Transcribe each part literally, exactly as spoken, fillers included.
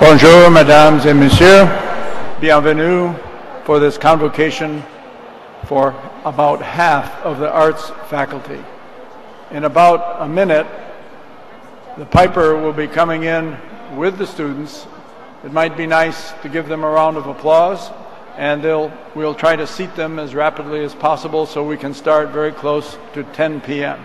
Bonjour, mesdames et messieurs. Bienvenue for this convocation for about half of the arts faculty. In about a minute, the piper will be coming in with the students. It might be nice to give them a round of applause, and they'll, we'll try to seat them as rapidly as possible so we can start very close to ten p m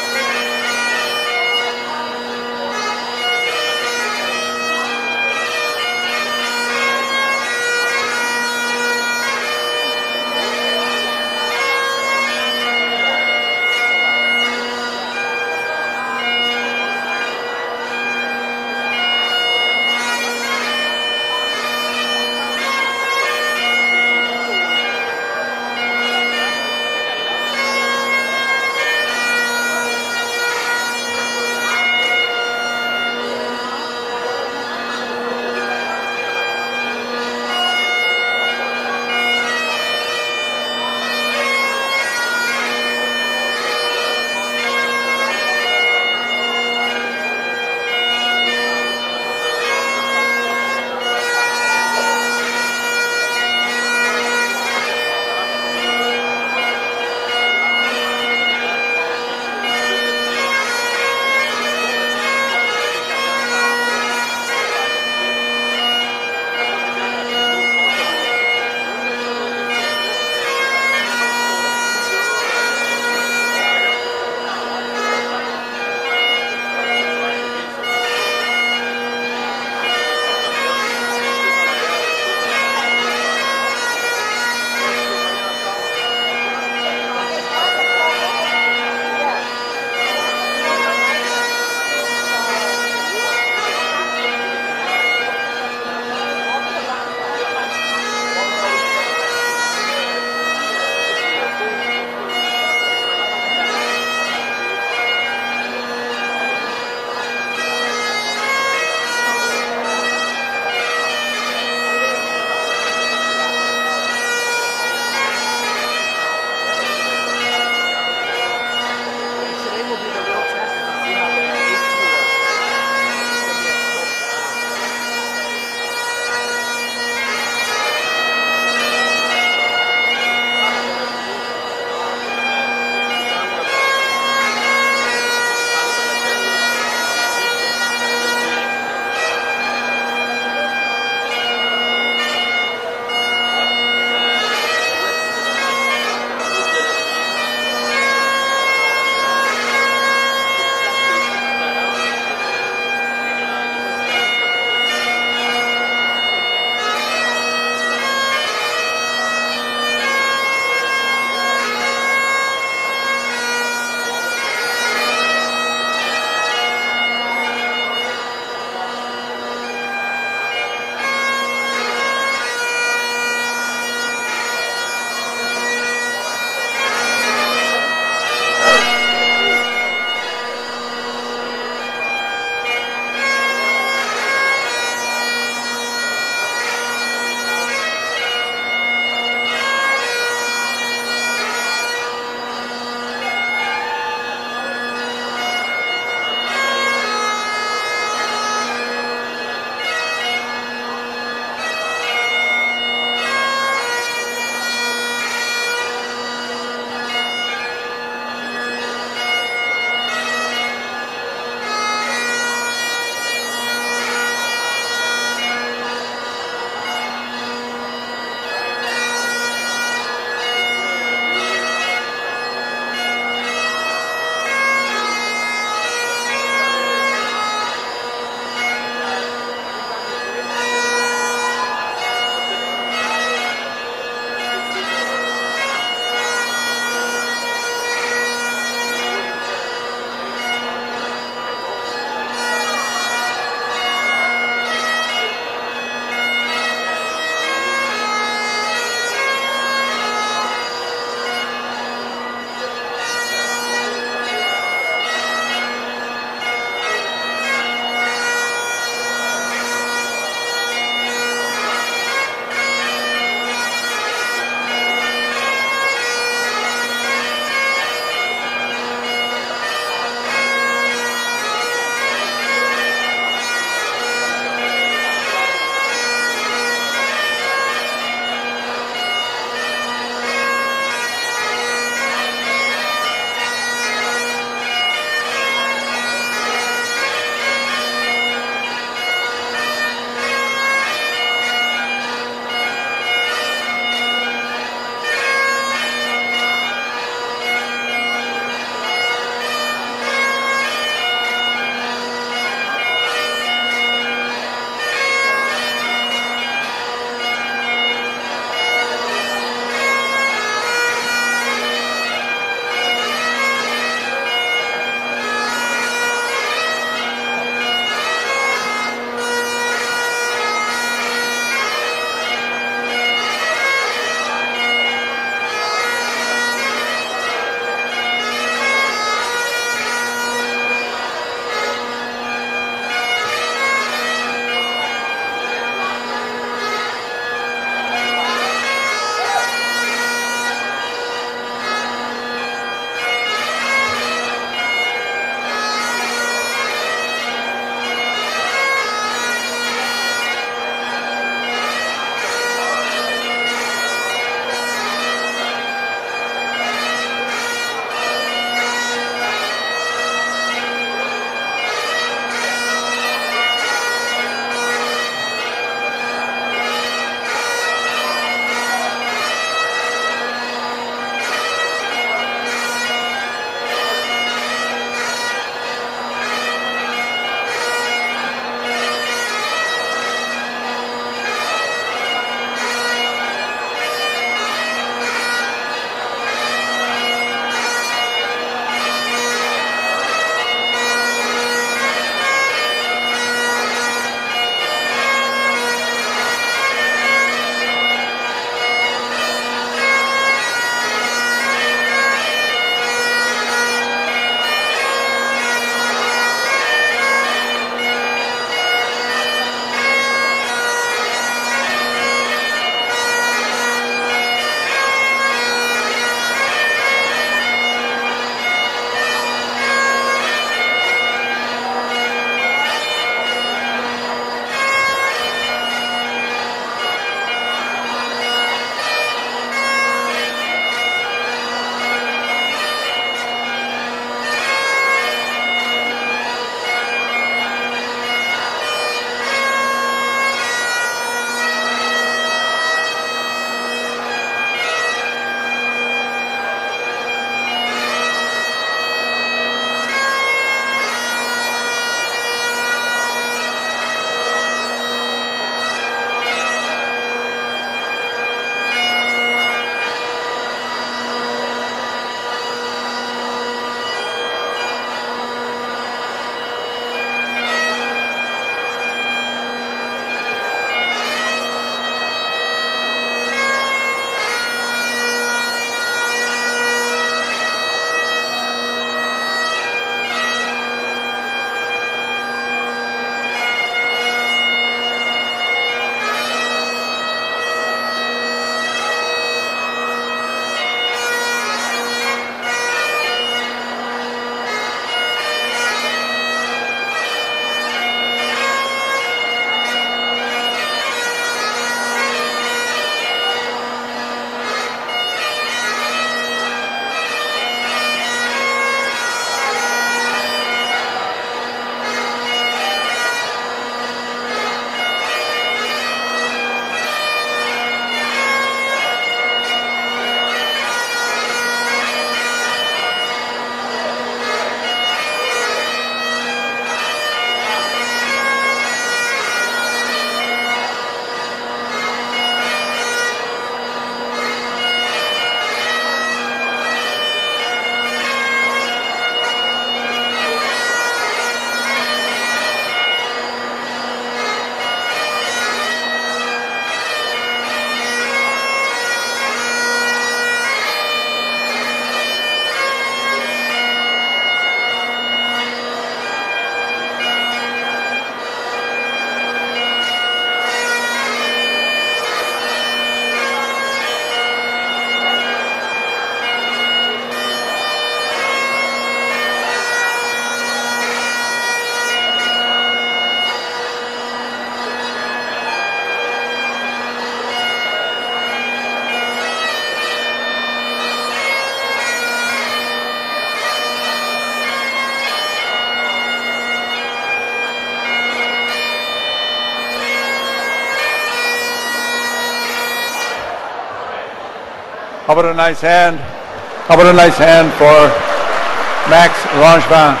How about a nice hand? How about a nice hand for Max Langevin?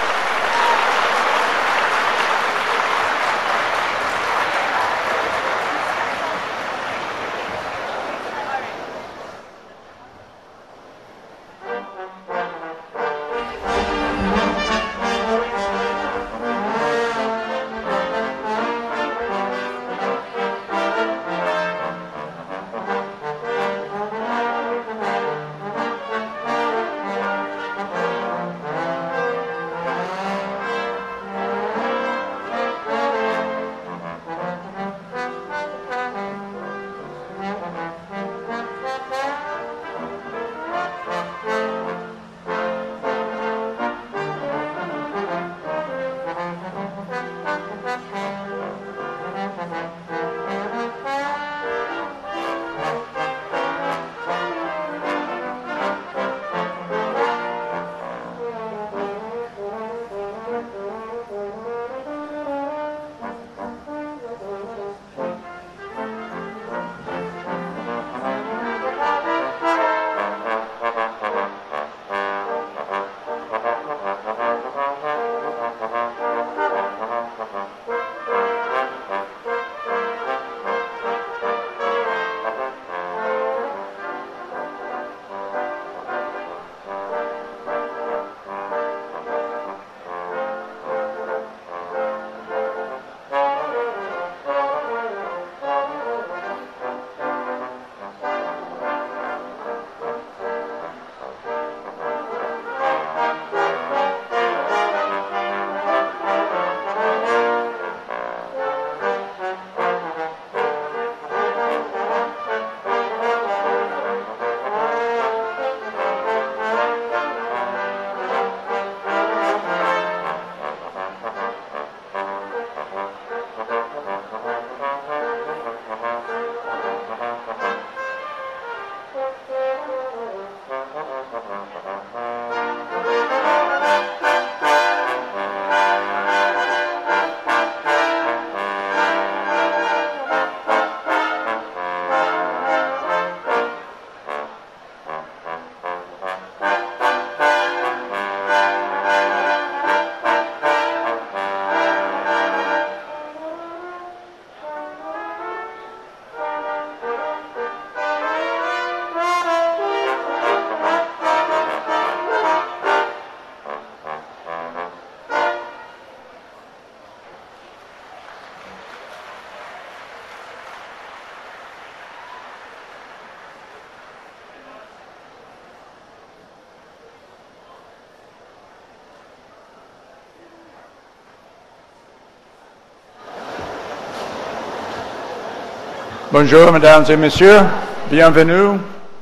Bonjour, mesdames et messieurs. Bienvenue.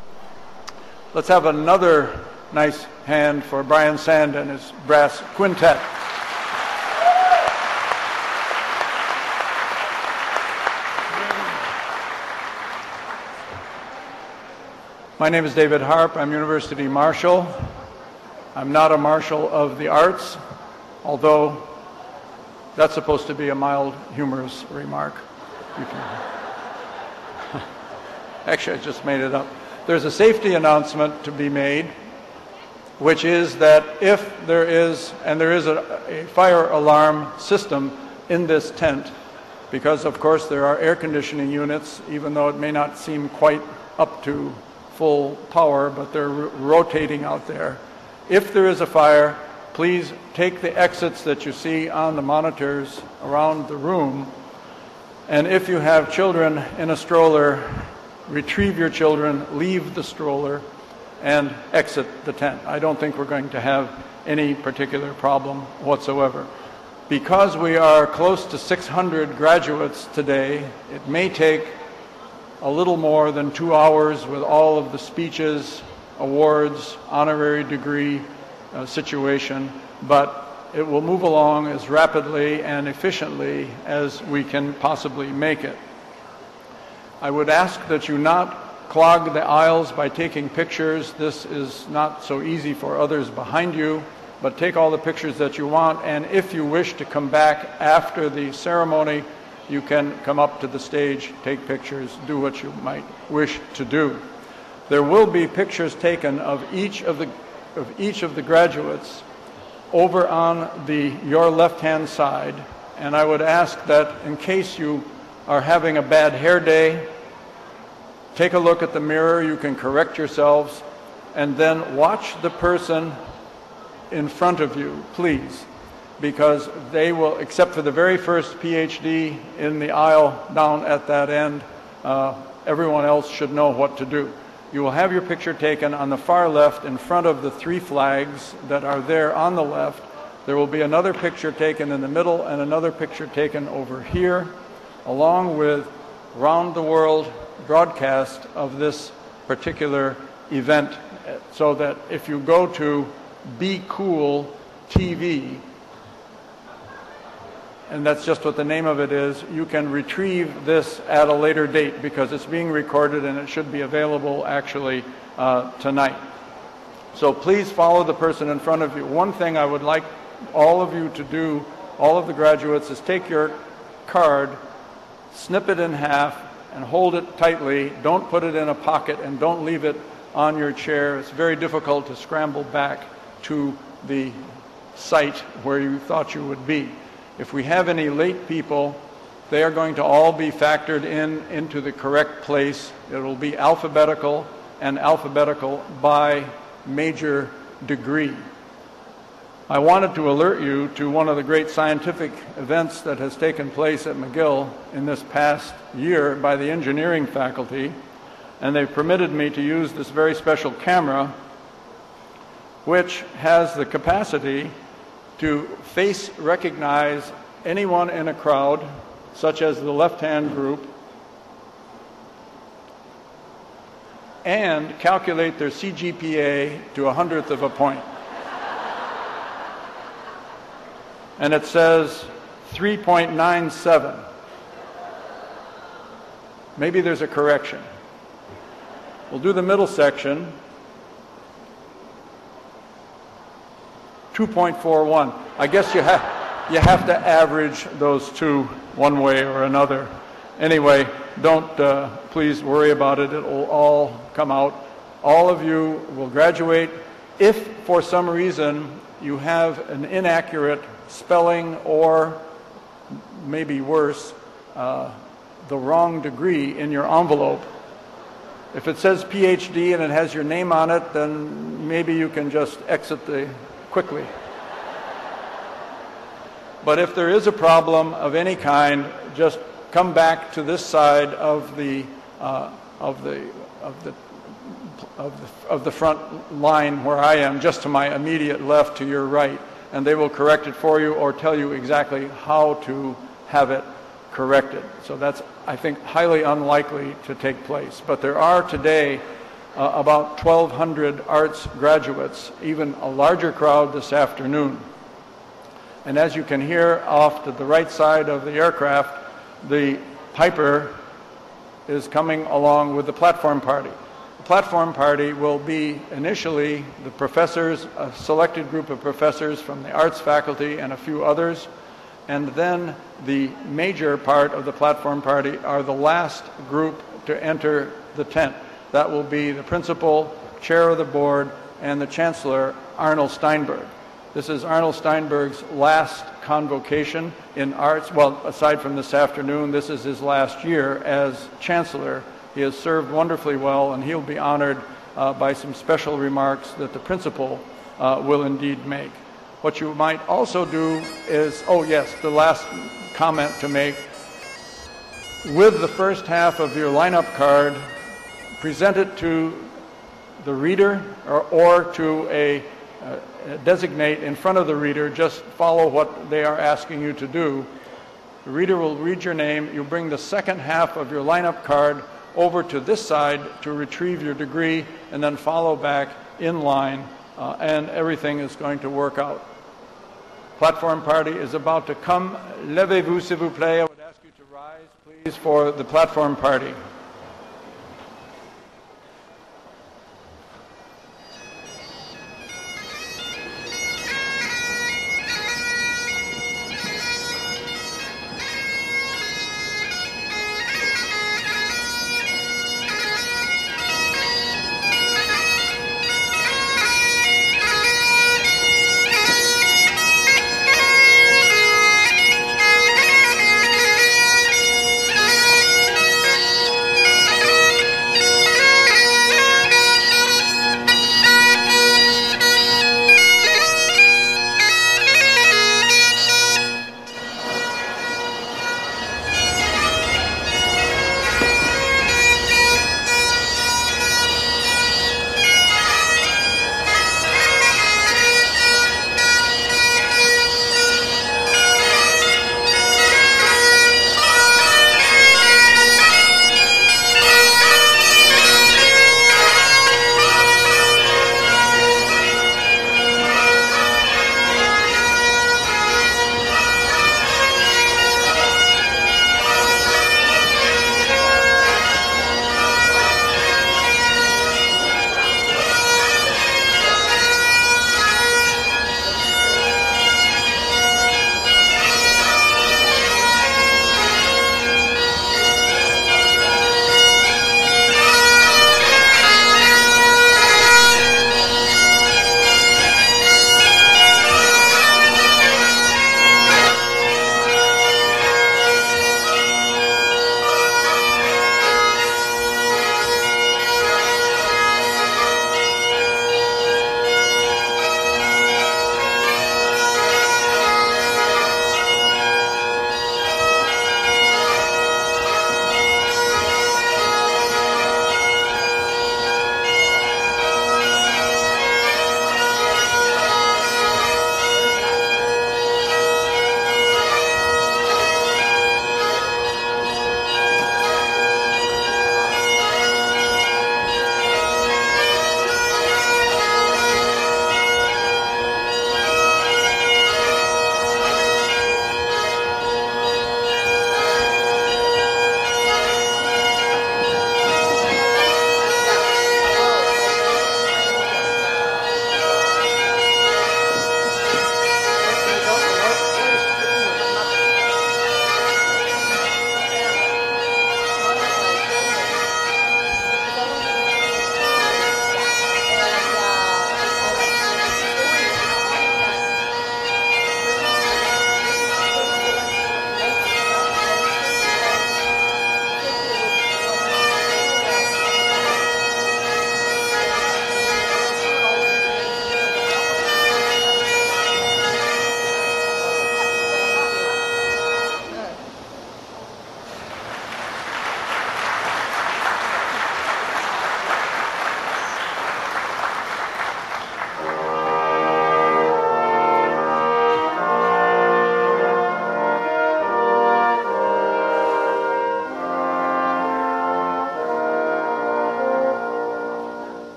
Let's have another nice hand for Brian Sand and his brass quintet. My name is David Harp. I'm University Marshal. I'm not a Marshal of the Arts, although that's supposed to be a mild, humorous remark. You can... Actually, I just made it up. There's a safety announcement to be made, which is that if there is, and there is a, a fire alarm system in this tent, because of course there are air conditioning units, even though it may not seem quite up to full power, but they're r- rotating out there. If there is a fire, please take the exits that you see on the monitors around the room, and if you have children in a stroller, retrieve your children, leave the stroller, and exit the tent. I don't think we're going to have any particular problem whatsoever. Because we are close to six hundred graduates today, it may take a little more than two hours with all of the speeches, awards, honorary degree uh, situation, but it will move along as rapidly and efficiently as we can possibly make it. I would ask that you not clog the aisles by taking pictures. This is not so easy for others behind you, but take all the pictures that you want, and if you wish to come back after the ceremony, you can come up to the stage, take pictures, do what you might wish to do. There will be pictures taken of each of the, of each of the graduates over on the, your left-hand side, and I would ask that in case you are having a bad hair day, take a look at the mirror, you can correct yourselves, and then watch the person in front of you, please, because they will, except for the very first PhD in the aisle down at that end, uh, everyone else should know what to do. You will have your picture taken on the far left in front of the three flags that are there on the left. There will be another picture taken in the middle and another picture taken over here, along with round the world broadcast of this particular event, so that if you go to Be Cool T V, and that's just what the name of it is, you can retrieve this at a later date because it's being recorded and it should be available actually uh, tonight. So please follow the person in front of you. One thing I would like all of you to do, all of the graduates, is take your card, snip it in half, and hold it tightly. Don't put it in a pocket and don't leave it on your chair. It's very difficult to scramble back to the site where you thought you would be. If we have any late people, they are going to all be factored in into the correct place. It will be alphabetical and alphabetical by major degree. I wanted to alert you to one of the great scientific events that has taken place at McGill in this past year by the engineering faculty, and they've permitted me to use this very special camera, which has the capacity to face recognize anyone in a crowd, such as the left-hand group, and calculate their C G P A to a hundredth of a point. And it says three point nine seven. Maybe there's a correction. We'll do the middle section. two point four one. I guess you have you have to average those two one way or another. Anyway, don't uh, please worry about it. It will all come out. All of you will graduate. If for some reason you have an inaccurate spelling or maybe worse, uh, the wrong degree in your envelope, if it says PhD and it has your name on it, then maybe you can just exit the quickly. But if there is a problem of any kind, just come back to this side of the uh, of the of the of the of the front line where I am, just to my immediate left, to your right, and they will correct it for you or tell you exactly how to have it corrected. So that's, I think, highly unlikely to take place. But there are today uh, about twelve hundred arts graduates, even a larger crowd this afternoon. And as you can hear off to the right side of the aircraft, the Piper is coming along with the platform party. The platform party will be initially the professors, a selected group of professors from the arts faculty and a few others, and then the major part of the platform party are the last group to enter the tent. That will be the principal, chair of the board, and the chancellor, Arnold Steinberg. This is Arnold Steinberg's last convocation in arts. Well, aside from this afternoon, this is his last year as chancellor. He has served wonderfully well, and he'll be honored uh, by some special remarks that the principal uh, will indeed make. What you might also do is, oh yes, the last comment to make. With the first half of your lineup card, present it to the reader or, or to a uh, designate in front of the reader. Just follow what they are asking you to do. The reader will read your name. You bring the second half of your lineup card over to this side to retrieve your degree, and then follow back in line, uh, and everything is going to work out. Platform party is about to come. Levez-vous, s'il vous plaît. I would ask you to rise, please, for the platform party.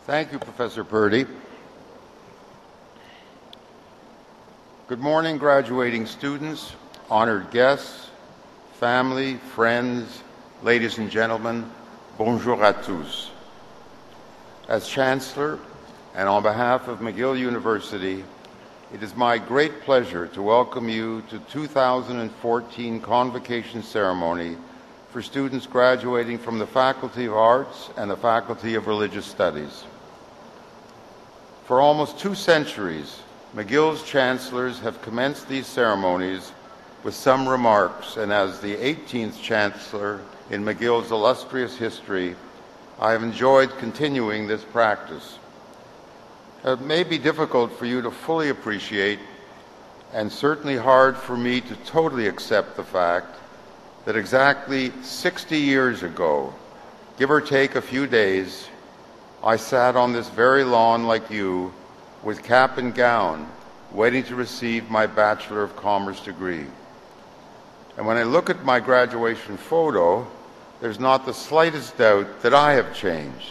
Thank you, Professor Purdy. Good morning, graduating students, honored guests, family, friends, ladies and gentlemen, bonjour à tous. As Chancellor, and on behalf of McGill University, it is my great pleasure to welcome you to two thousand fourteen Convocation Ceremony for students graduating from the Faculty of Arts and the Faculty of Religious Studies. For almost two centuries, McGill's chancellors have commenced these ceremonies with some remarks, and as the eighteenth chancellor in McGill's illustrious history, I have enjoyed continuing this practice. It may be difficult for you to fully appreciate, and certainly hard for me to totally accept the fact that exactly sixty years ago, give or take a few days, I sat on this very lawn like you, with cap and gown, waiting to receive my Bachelor of Commerce degree. And when I look at my graduation photo, there's not the slightest doubt that I have changed.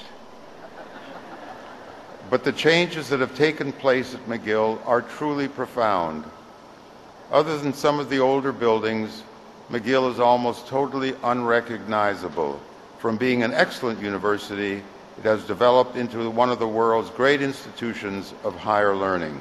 But the changes that have taken place at McGill are truly profound. Other than some of the older buildings, McGill is almost totally unrecognizable. From being an excellent university, it has developed into one of the world's great institutions of higher learning.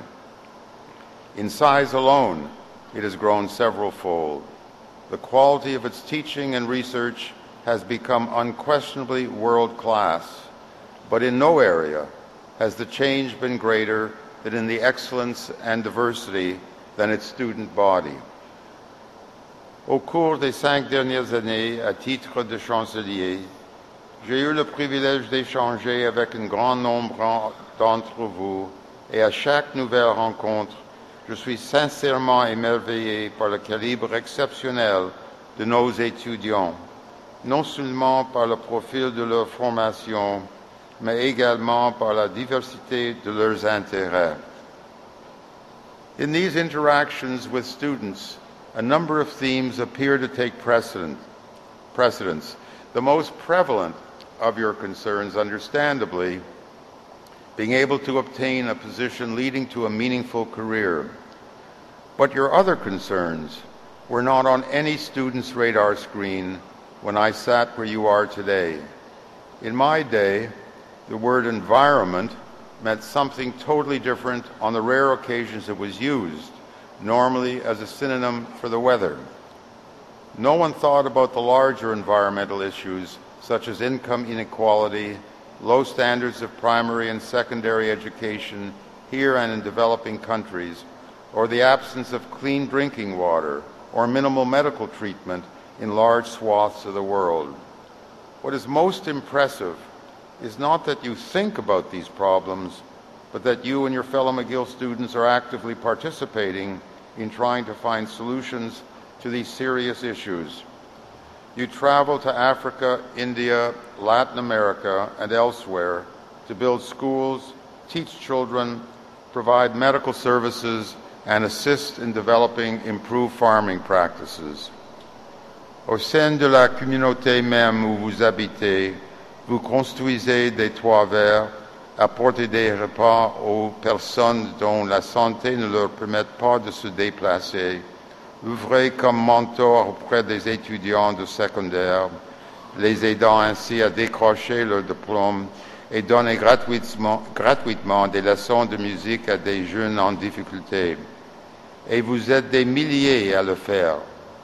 In size alone, it has grown several-fold. The quality of its teaching and research has become unquestionably world-class, but in no area has the change been greater than in the excellence and diversity than its student body. Au cours des cinq dernières années, à titre de chancelier, j'ai eu le privilège d'échanger avec un grand nombre d'entre vous et à chaque nouvelle rencontre, je suis sincèrement émerveillé par le calibre exceptionnel de nos étudiants, non seulement par le profil de leur formation, mais également par la diversité de leurs intérêts. In these interactions with students, a number of themes appear to take precedent, precedence. The most prevalent of your concerns, understandably, being able to obtain a position leading to a meaningful career. But your other concerns were not on any student's radar screen when I sat where you are today. In my day, the word environment meant something totally different on the rare occasions it was used, normally as a synonym for the weather. No one thought about the larger environmental issues such as income inequality, low standards of primary and secondary education here and in developing countries, or the absence of clean drinking water or minimal medical treatment in large swaths of the world. What is most impressive is not that you think about these problems, but that you and your fellow McGill students are actively participating in trying to find solutions to these serious issues. You travel to Africa, India, Latin America, and elsewhere to build schools, teach children, provide medical services, and assist in developing improved farming practices. Au sein de la communauté même où vous habitez, vous construisez des toits verts, apportez des repas aux personnes dont la santé ne leur permet pas de se déplacer, œuvrez comme mentor auprès des étudiants de secondaire, les aidant ainsi à décrocher leur diplôme et donnez gratuitement, gratuitement des leçons de musique à des jeunes en difficulté. Et vous êtes des milliers à le faire.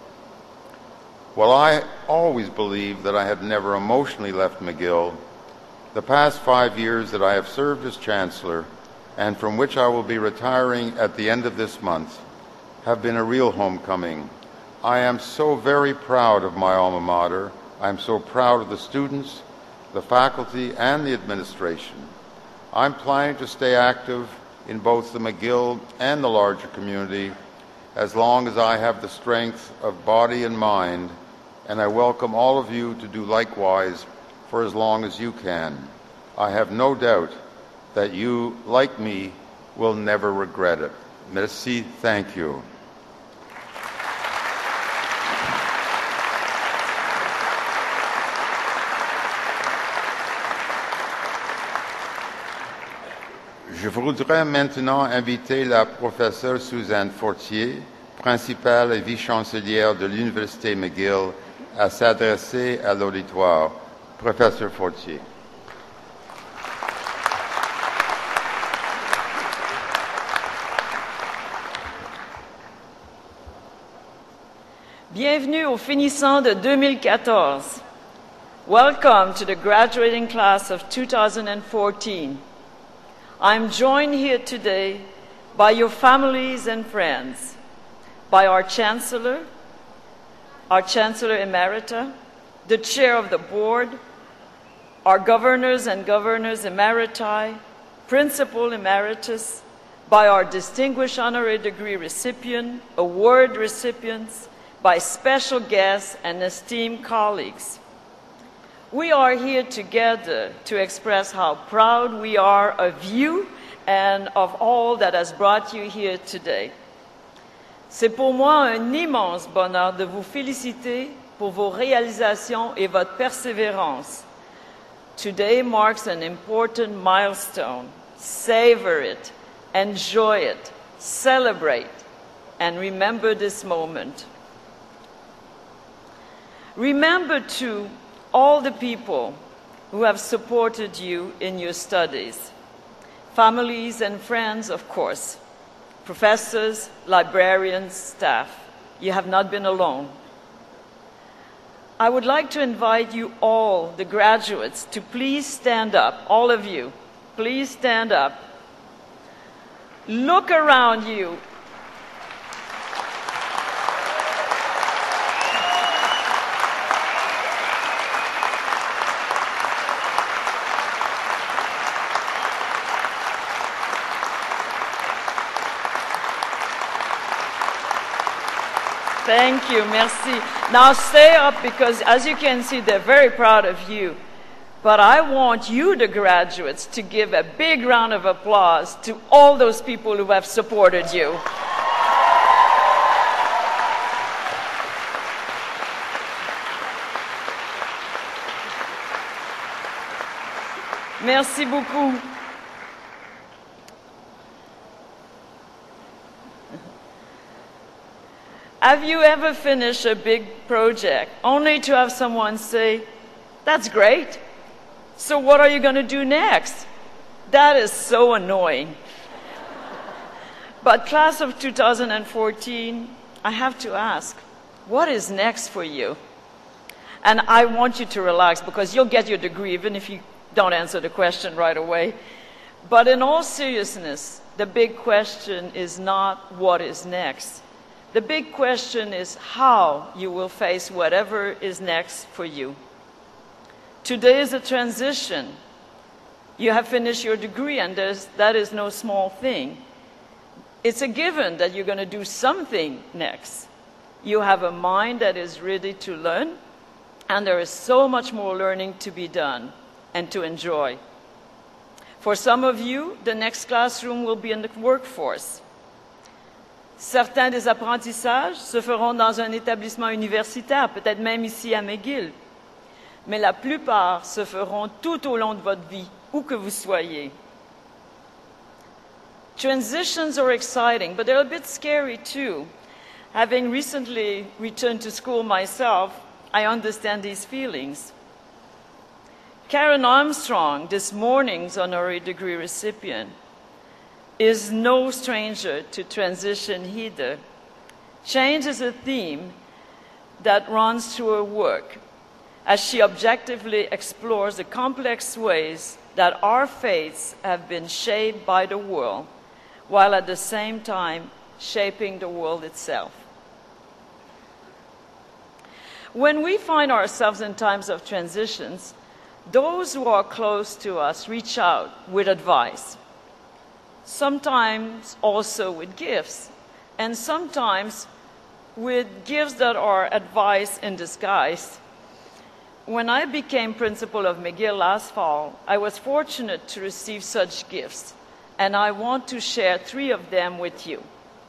While I always believed that I had never emotionally left McGill, the past five years that I have served as Chancellor, and from which I will be retiring at the end of this month, have been a real homecoming. I am so very proud of my alma mater. I am so proud of the students, the faculty, and the administration. I'm planning to stay active in both the McGill and the larger community as long as I have the strength of body and mind, and I welcome all of you to do likewise for as long as you can. I have no doubt that you, like me, will never regret it. Merci, thank you. Je voudrais maintenant inviter la professeure Suzanne Fortier, principale et vice-chancelière de l'Université McGill, à s'adresser à l'auditoire. Professeur Fortier. Bienvenue aux finissants de deux mille quatorze. Welcome to the graduating class of two thousand fourteen. I'm joined here today by your families and friends, by our Chancellor, our Chancellor Emerita, the Chair of the Board, our Governors and Governors Emeriti, Principal Emeritus, by our distinguished honorary degree recipient, award recipients, by special guests and esteemed colleagues. We are here together to express how proud we are of you and of all that has brought you here today. C'est pour moi un immense bonheur de vous féliciter pour vos réalisations et votre persévérance. Today marks an important milestone. Savor it, enjoy it, celebrate, and remember this moment. Remember, too, all the people who have supported you in your studies. Families and friends, of course. Professors, librarians, staff. You have not been alone. I would like to invite you all, the graduates, to please stand up. All of you, please stand up. Look around you. Thank you, merci. Now stay up because as you can see, they're very proud of you. But I want you, the graduates, to give a big round of applause to all those people who have supported you. Merci beaucoup. Have you ever finished a big project only to have someone say, "That's great. So what are you going to do next?" That is so annoying. But class of two thousand fourteen, I have to ask, what is next for you? And I want you to relax because you'll get your degree even if you don't answer the question right away. But in all seriousness, the big question is not what is next. The big question is how you will face whatever is next for you. Today is a transition. You have finished your degree, and that is no small thing. It's a given that you're going to do something next. You have a mind that is ready to learn, and there is so much more learning to be done and to enjoy. For some of you, the next classroom will be in the workforce. Certains des apprentissages se feront dans un établissement universitaire, peut-être même ici à McGill. Mais la plupart se feront tout au long de votre vie, où que vous soyez. Transitions are exciting, but they're a bit scary too. Having recently returned to school myself, I understand these feelings. Karen Armstrong, this morning's honorary degree recipient, is no stranger to transition either. Change is a theme that runs through her work as she objectively explores the complex ways that our faiths have been shaped by the world, while at the same time shaping the world itself. When we find ourselves in times of transitions, those who are close to us reach out with advice. Sometimes also with gifts, and sometimes with gifts that are advice in disguise. When I became principal of McGill last fall, I was fortunate to receive such gifts, and I want to share three of them with you.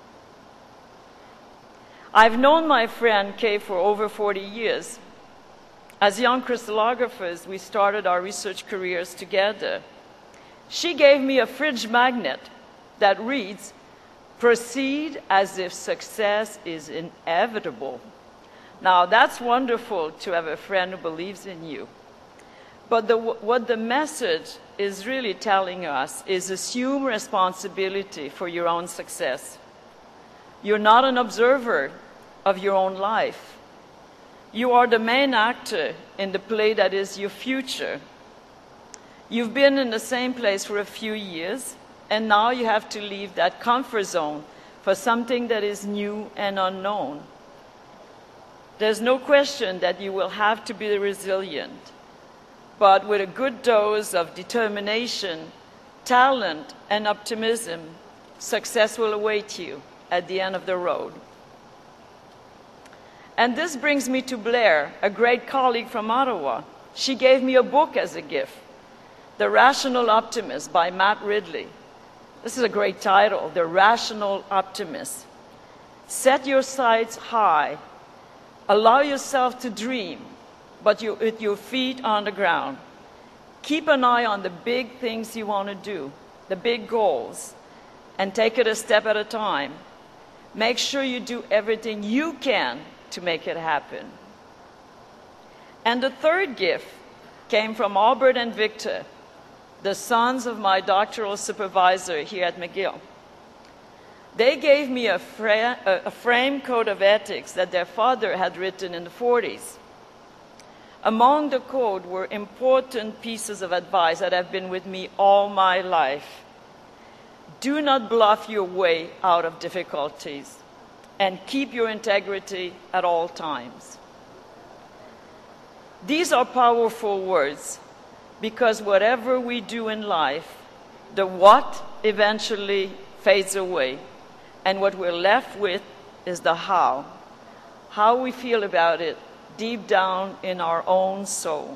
I've known my friend Kay for over forty years. As young crystallographers, we started our research careers together. She gave me a fridge magnet that reads, "Proceed as if success is inevitable." Now, that's wonderful to have a friend who believes in you. But the, what the message is really telling us is assume responsibility for your own success. You're not an observer of your own life. You are the main actor in the play that is your future. You've been in the same place for a few years, and now you have to leave that comfort zone for something that is new and unknown. There's no question that you will have to be resilient, but with a good dose of determination, talent, and optimism, success will await you at the end of the road. And this brings me to Blair, a great colleague from Ottawa. She gave me a book as a gift, The Rational Optimist by Matt Ridley. This is a great title, The Rational Optimist. Set your sights high. Allow yourself to dream, but you, with your feet on the ground. Keep an eye on the big things you want to do, the big goals, and take it a step at a time. Make sure you do everything you can to make it happen. And the third gift came from Albert and Victor, the sons of my doctoral supervisor here at McGill. They gave me a, fra a frame code of ethics that their father had written in the forties. Among the code were important pieces of advice that have been with me all my life. Do not bluff your way out of difficulties, and keep your integrity at all times. These are powerful words, because whatever we do in life, the what eventually fades away, and what we're left with is the how, how we feel about it deep down in our own soul.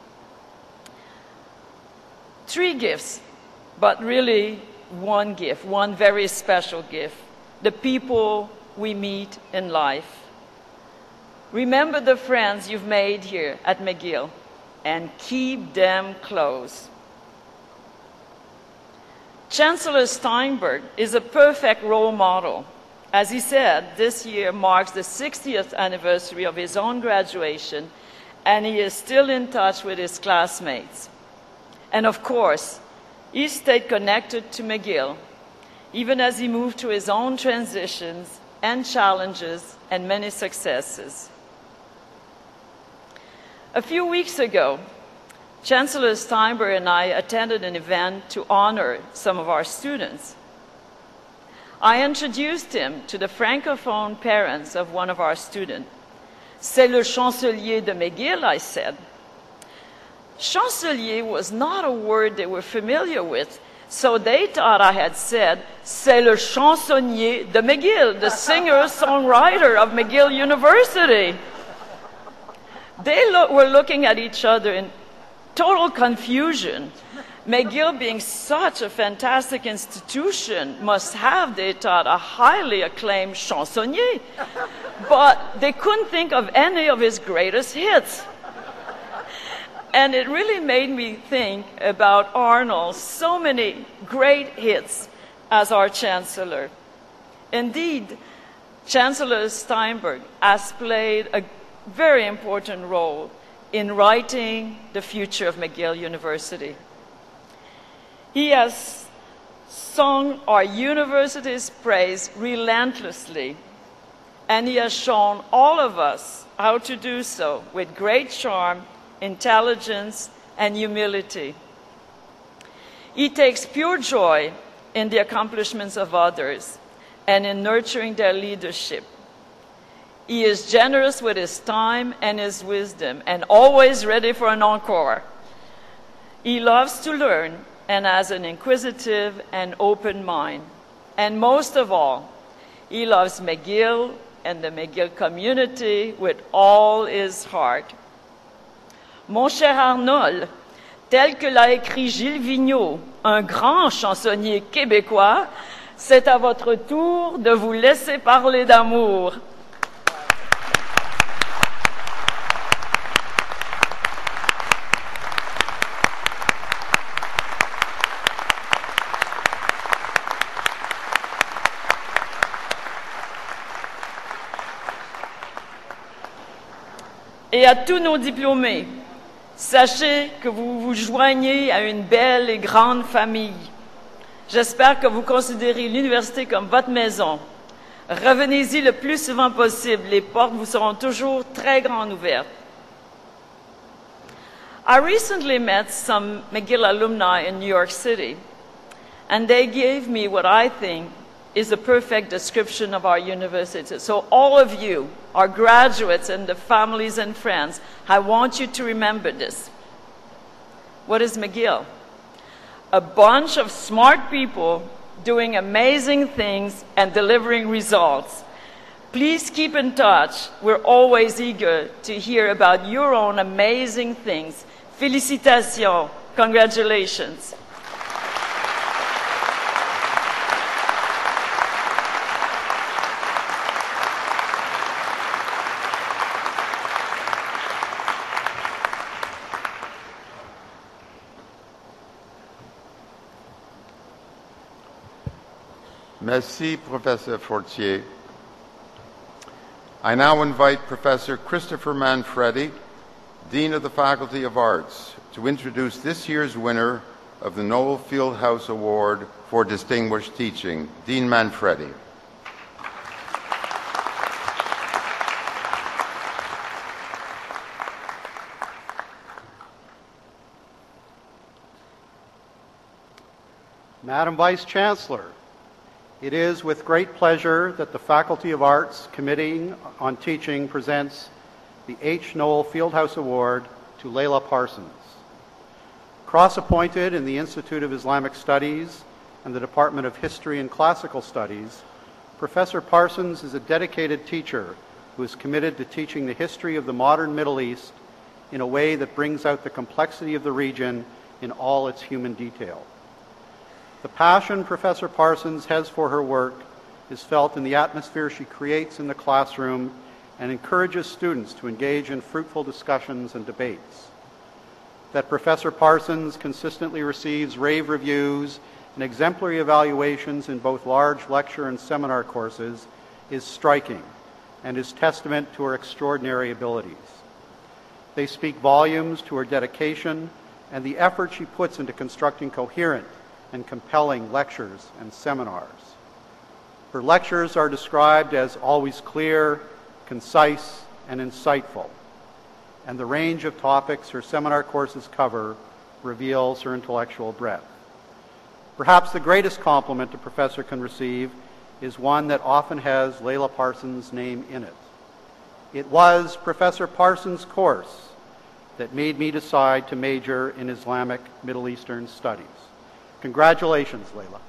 Three gifts, but really one gift, one very special gift, the people we meet in life. Remember the friends you've made here at McGill and keep them close. Chancellor Steinberg is a perfect role model. As he said, this year marks the sixtieth anniversary of his own graduation, and he is still in touch with his classmates. And of course, he stayed connected to McGill, even as he moved to his own transitions and challenges and many successes. A few weeks ago, Chancellor Steinberg and I attended an event to honor some of our students. I introduced him to the francophone parents of one of our students. "C'est le chancelier de McGill," I said. Chancelier was not a word they were familiar with, so they thought I had said, "C'est le chansonnier de McGill," the singer-songwriter of McGill University. They lo were looking at each other in total confusion. McGill, being such a fantastic institution, must have, they thought, a highly acclaimed chansonnier. But they couldn't think of any of his greatest hits. And it really made me think about Arnold's so many great hits as our chancellor. Indeed, Chancellor Steinberg has played a very important role in writing the future of McGill University. He has sung our university's praise relentlessly, and he has shown all of us how to do so with great charm, intelligence, and humility. He takes pure joy in the accomplishments of others and in nurturing their leadership. He is generous with his time and his wisdom, and always ready for an encore. He loves to learn and has an inquisitive and open mind. And most of all, he loves McGill and the McGill community with all his heart. Mon cher Arnold, tel que l'a écrit Gilles Vigneault, un grand chansonnier québécois, c'est à votre tour de vous laisser parler d'amour. à tous nos diplômés, sachez que vous vous joignez à une belle et grande famille. J'espère que vous considérez l'université comme votre maison. Revenez-y le plus souvent possible. Les portes vous seront toujours très grandes ouvertes. I recently met some McGill alumni in New York City, and they gave me what I think is a perfect description of our university. So all of you, our graduates and the families and friends, I want you to remember this. What is McGill? A bunch of smart people doing amazing things and delivering results. Please keep in touch. We're always eager to hear about your own amazing things. Félicitations. Congratulations. Merci, Professor Fortier. I now invite Professor Christopher Manfredi, Dean of the Faculty of Arts, to introduce this year's winner of the Noel Fieldhouse Award for Distinguished Teaching, Dean Manfredi. Madam Vice Chancellor, it is with great pleasure that the Faculty of Arts Committee on Teaching presents the H. Noel Fieldhouse Award to Layla Parsons. Cross-appointed in the Institute of Islamic Studies and the Department of History and Classical Studies, Professor Parsons is a dedicated teacher who is committed to teaching the history of the modern Middle East in a way that brings out the complexity of the region in all its human detail. The passion Professor Parsons has for her work is felt in the atmosphere she creates in the classroom and encourages students to engage in fruitful discussions and debates. That Professor Parsons consistently receives rave reviews and exemplary evaluations in both large lecture and seminar courses is striking and is testament to her extraordinary abilities. They speak volumes to her dedication and the effort she puts into constructing coherent and compelling lectures and seminars. Her lectures are described as always clear, concise, and insightful, and the range of topics her seminar courses cover reveals her intellectual breadth. Perhaps the greatest compliment a professor can receive is one that often has Layla Parsons' name in it. It was Professor Parsons' course that made me decide to major in Islamic Middle Eastern studies. Congratulations, Layla.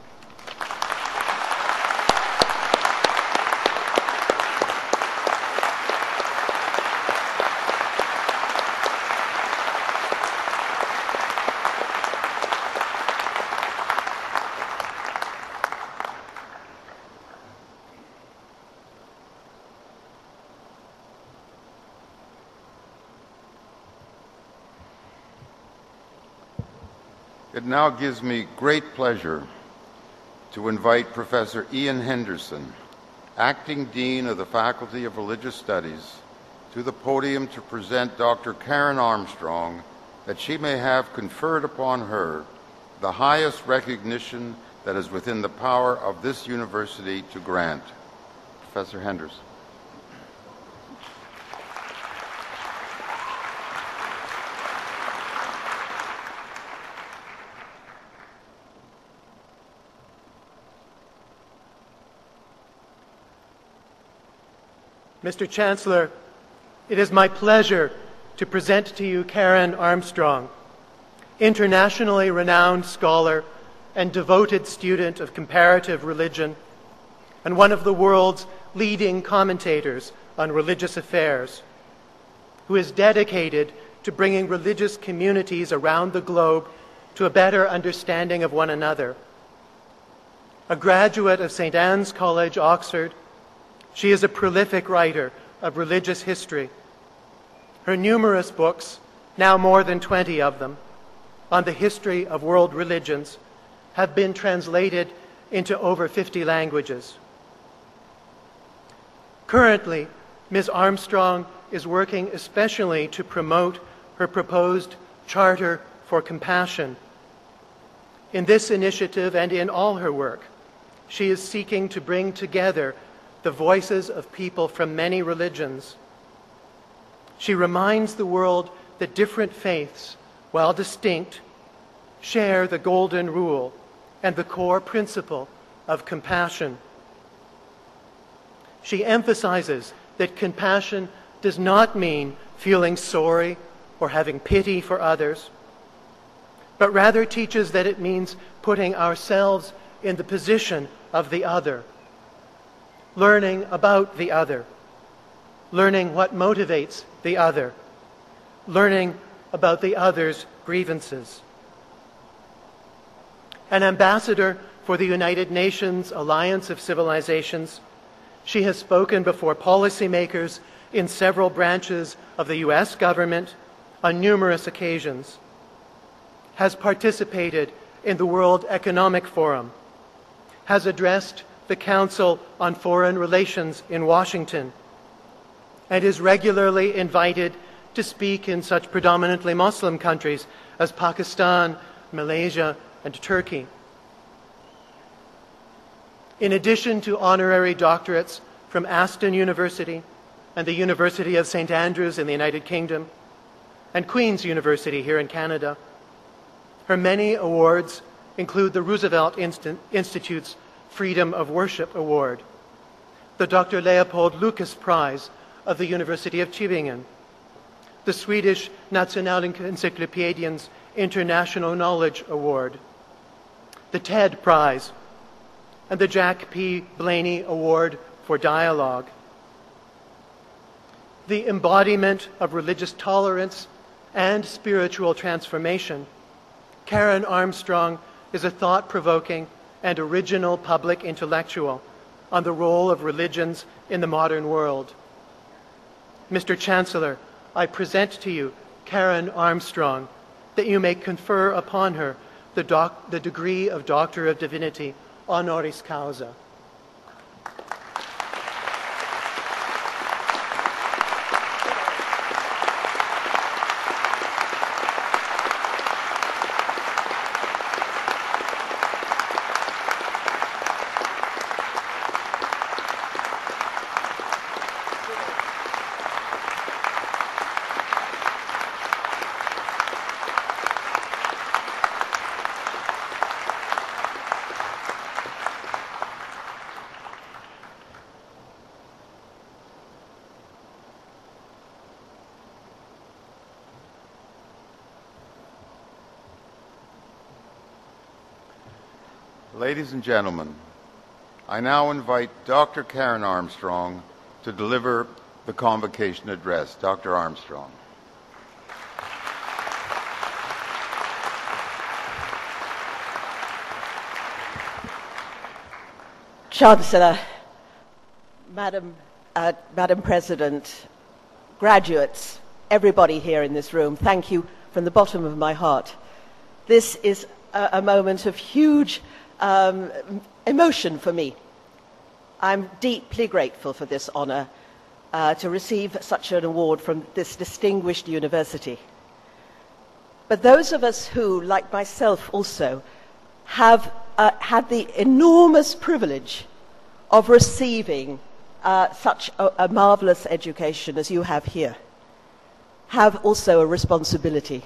It now gives me great pleasure to invite Professor Ian Henderson, Acting Dean of the Faculty of Religious Studies, to the podium to present Doctor Karen Armstrong, that she may have conferred upon her the highest recognition that is within the power of this university to grant. Professor Henderson. Mister Chancellor, it is my pleasure to present to you Karen Armstrong, internationally renowned scholar and devoted student of comparative religion, and one of the world's leading commentators on religious affairs, who is dedicated to bringing religious communities around the globe to a better understanding of one another. A graduate of Saint Anne's College, Oxford, she is a prolific writer of religious history. Her numerous books, now more than twenty of them, on the history of world religions, have been translated into over fifty languages. Currently, Miz Armstrong is working especially to promote her proposed Charter for Compassion. In this initiative and in all her work, she is seeking to bring together the voices of people from many religions. She reminds the world that different faiths, while distinct, share the golden rule and the core principle of compassion. She emphasizes that compassion does not mean feeling sorry or having pity for others, but rather teaches that it means putting ourselves in the position of the other, learning about the other, learning what motivates the other, learning about the other's grievances. An ambassador for the United Nations Alliance of Civilizations, she has spoken before policymakers in several branches of the U S government on numerous occasions, has participated in the World Economic Forum, has addressed the Council on Foreign Relations in Washington, and is regularly invited to speak in such predominantly Muslim countries as Pakistan, Malaysia, and Turkey. In addition to honorary doctorates from Aston University and the University of Saint Andrews in the United Kingdom, and Queen's University here in Canada, her many awards include the Roosevelt Inst- Institute's Freedom of Worship Award, the Doctor Leopold Lucas Prize of the University of Tübingen, the Swedish Nationalencyklopediens International Knowledge Award, the TED Prize, and the Jack P. Blaney Award for Dialogue. The embodiment of religious tolerance and spiritual transformation, Karen Armstrong is a thought-provoking and original public intellectual on the role of religions in the modern world. Mister Chancellor, I present to you Karen Armstrong, that you may confer upon her the, doc- the degree of Doctor of Divinity, honoris causa. Ladies and gentlemen, I now invite Doctor Karen Armstrong to deliver the convocation address. Doctor Armstrong. Chancellor, Madam, uh, Madam President, graduates, everybody here in this room, thank you from the bottom of my heart. This is a, a moment of huge um, emotion for me. I'm deeply grateful for this honor uh, to receive such an award from this distinguished university. But those of us who, like myself also, have uh, had the enormous privilege of receiving uh, such a, a marvelous education as you have here, have also a responsibility.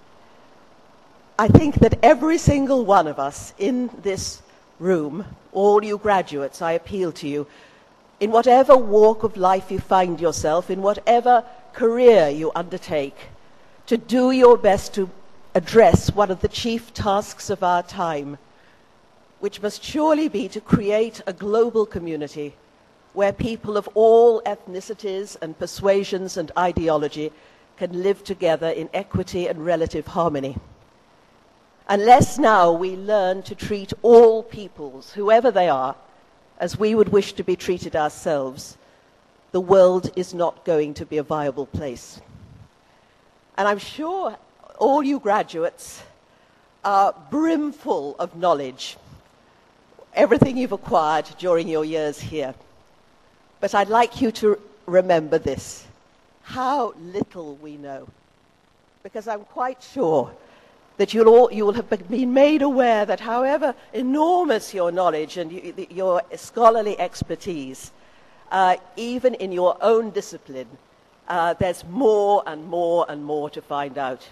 I think that every single one of us in this room, all you graduates, I appeal to you, in whatever walk of life you find yourself, in whatever career you undertake, to do your best to address one of the chief tasks of our time, which must surely be to create a global community where people of all ethnicities and persuasions and ideology can live together in equity and relative harmony. Unless now we learn to treat all peoples, whoever they are, as we would wish to be treated ourselves, the world is not going to be a viable place. And I'm sure all you graduates are brimful of knowledge, everything you've acquired during your years here. But I'd like you to remember this. how little we know. Because I'm quite sure that you'll, all, you will have been made aware that however enormous your knowledge and you, your scholarly expertise, uh, even in your own discipline, uh, there's more and more and more to find out.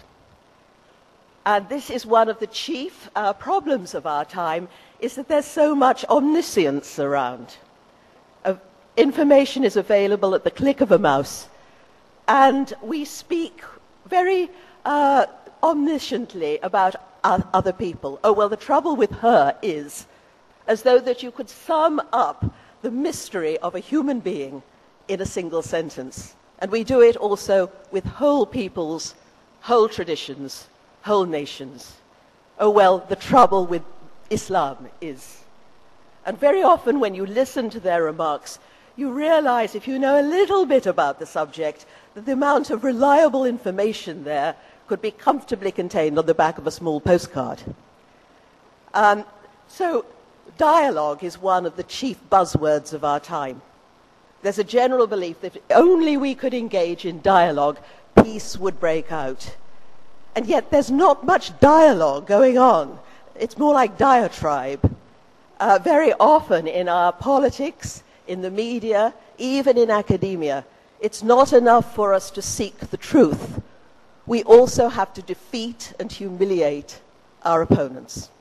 And this is one of the chief uh, problems of our time, is that there's so much omniscience around. Uh, information is available at the click of a mouse, and we speak very uh, omnisciently about other people. Oh, well, the trouble with her is, as though that you could sum up the mystery of a human being in a single sentence. And we do it also with whole peoples, whole traditions, whole nations. Oh, well, the trouble with Islam is. And very often when you listen to their remarks, you realize, if you know a little bit about the subject, that the amount of reliable information there could be comfortably contained on the back of a small postcard. Um, so dialogue is one of the chief buzzwords of our time. There's a general belief that if only we could engage in dialogue, peace would break out. And yet there's not much dialogue going on. It's more like diatribe. Uh, very often in our politics, in the media, even in academia, it's not enough for us to seek the truth. We also have to defeat and humiliate our opponents.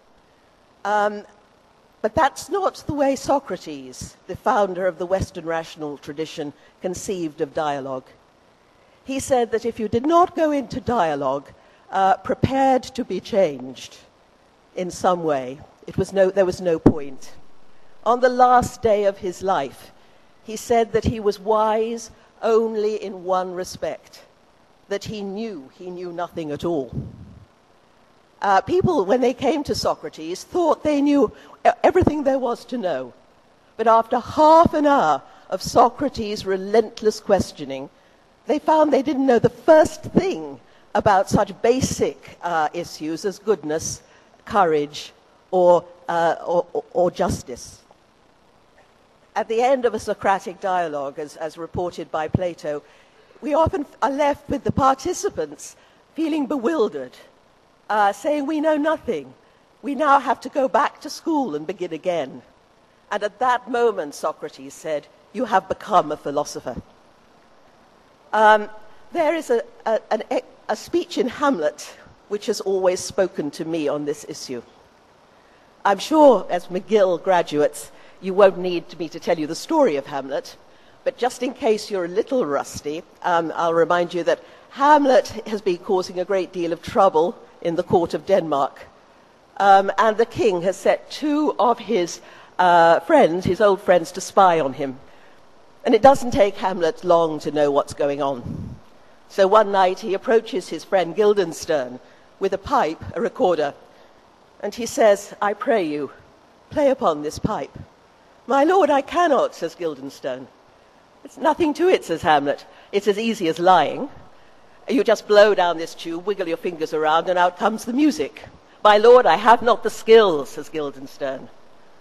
Um, but that's not the way Socrates, the founder of the Western rational tradition, conceived of dialogue. He said that if you did not go into dialogue uh, prepared to be changed in some way, it was no, there was no point. On the last day of his life, he said that he was wise only in one respect, that he knew he knew nothing at all. Uh, people, when they came to Socrates, thought they knew everything there was to know. But after half an hour of Socrates' relentless questioning, they found they didn't know the first thing about such basic uh, issues as goodness, courage, or, uh, or, or justice. At the end of a Socratic dialogue, as, as reported by Plato, we often are left with the participants feeling bewildered, uh, saying, we know nothing. We now have to go back to school and begin again. And at that moment, Socrates said, you have become a philosopher. Um, there is a, a, an, a speech in Hamlet which has always spoken to me on this issue. I'm sure, as McGill graduates, you won't need me to tell you the story of Hamlet, but just in case you're a little rusty, um, I'll remind you that Hamlet has been causing a great deal of trouble in the court of Denmark, um, and the king has set two of his uh, friends, his old friends, to spy on him. And it doesn't take Hamlet long to know what's going on. So one night he approaches his friend Guildenstern with a pipe, a recorder, and he says, I pray you, play upon this pipe. My lord, I cannot, says Guildenstern. It's nothing to it, says Hamlet. It's as easy as lying. You just blow down this tube, wiggle your fingers around, and out comes the music. My lord, I have not the skill, says Guildenstern.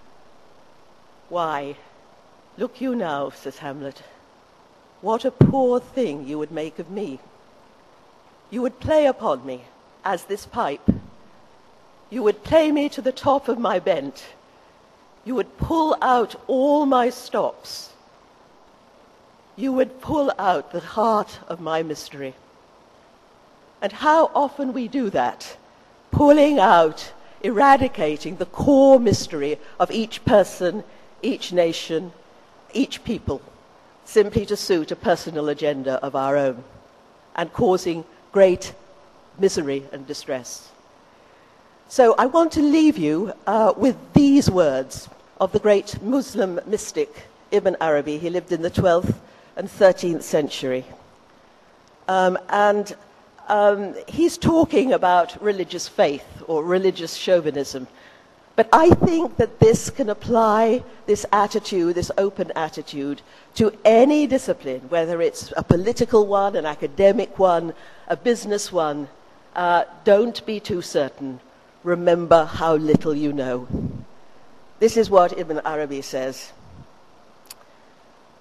Why, look you now, says Hamlet, what a poor thing you would make of me. You would play upon me as this pipe. You would play me to the top of my bent. You would pull out all my stops. You would pull out the heart of my mystery. And how often we do that, pulling out, eradicating the core mystery of each person, each nation, each people, simply to suit a personal agenda of our own, and causing great misery and distress. So I want to leave you uh, with these words of the great Muslim mystic Ibn Arabi. He lived in the twelfth and thirteenth century. Um, and um, he's talking about religious faith or religious chauvinism. But I think that this can apply, this attitude, this open attitude, to any discipline, whether it's a political one, an academic one, a business one. Uh, don't be too certain. Remember how little you know. This is what Ibn Arabi says.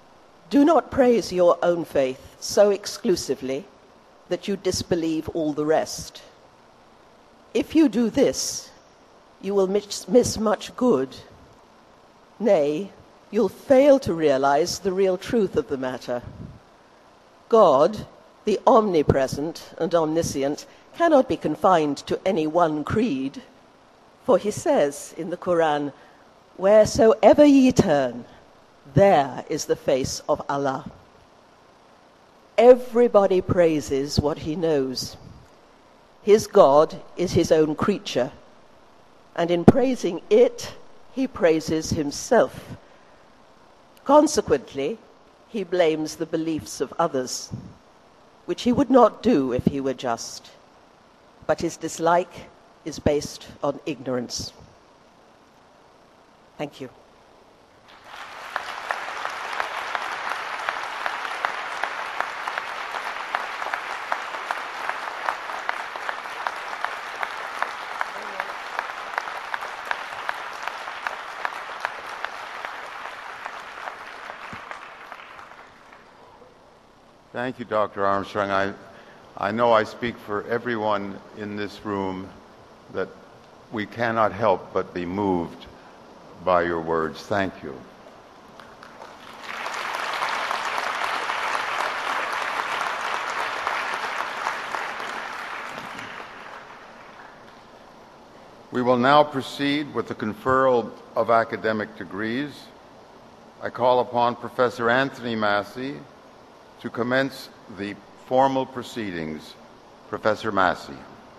Do not praise your own faith so exclusively that you disbelieve all the rest. If you do this, you will miss, miss much good. Nay, you'll fail to realize the real truth of the matter. God, the omnipresent and omniscient, cannot be confined to any one creed. For he says in the Quran, "Wheresoever ye turn, there is the face of Allah." Everybody praises what he knows. His God is his own creature, and in praising it, he praises himself. Consequently, he blames the beliefs of others, which he would not do if he were just, but his dislike is based on ignorance. Thank you. Thank you, Doctor Armstrong. I, I know I speak for everyone in this room that we cannot help but be moved by your words. Thank you. We will now proceed with the conferral of academic degrees. I call upon Professor Anthony Massey to commence the formal proceedings. Professor Massey.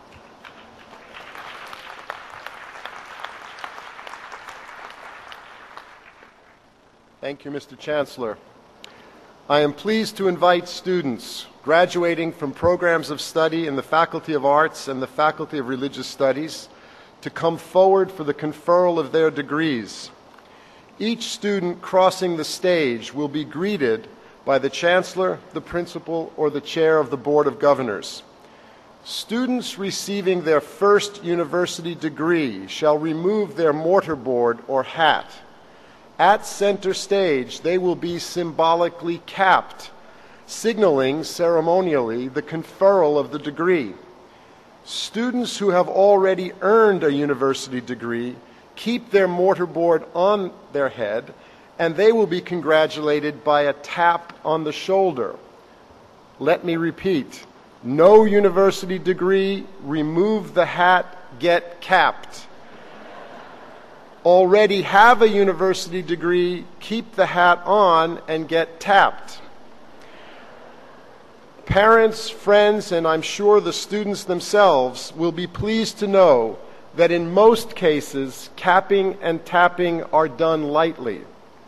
Thank you, Mister Chancellor. I am pleased to invite students graduating from programs of study in the Faculty of Arts and the Faculty of Religious Studies to come forward for the conferral of their degrees. Each student crossing the stage will be greeted by the Chancellor, the Principal, or the Chair of the Board of Governors. Students receiving their first university degree shall remove their mortarboard or hat. At center stage, they will be symbolically capped, signaling ceremonially the conferral of the degree. Students who have already earned a university degree keep their mortarboard on their head, and they will be congratulated by a tap on the shoulder. Let me repeat, no university degree, remove the hat, get capped. Already have a university degree, keep the hat on and get tapped. Parents, friends, and I'm sure the students themselves will be pleased to know that in most cases, capping and tapping are done lightly.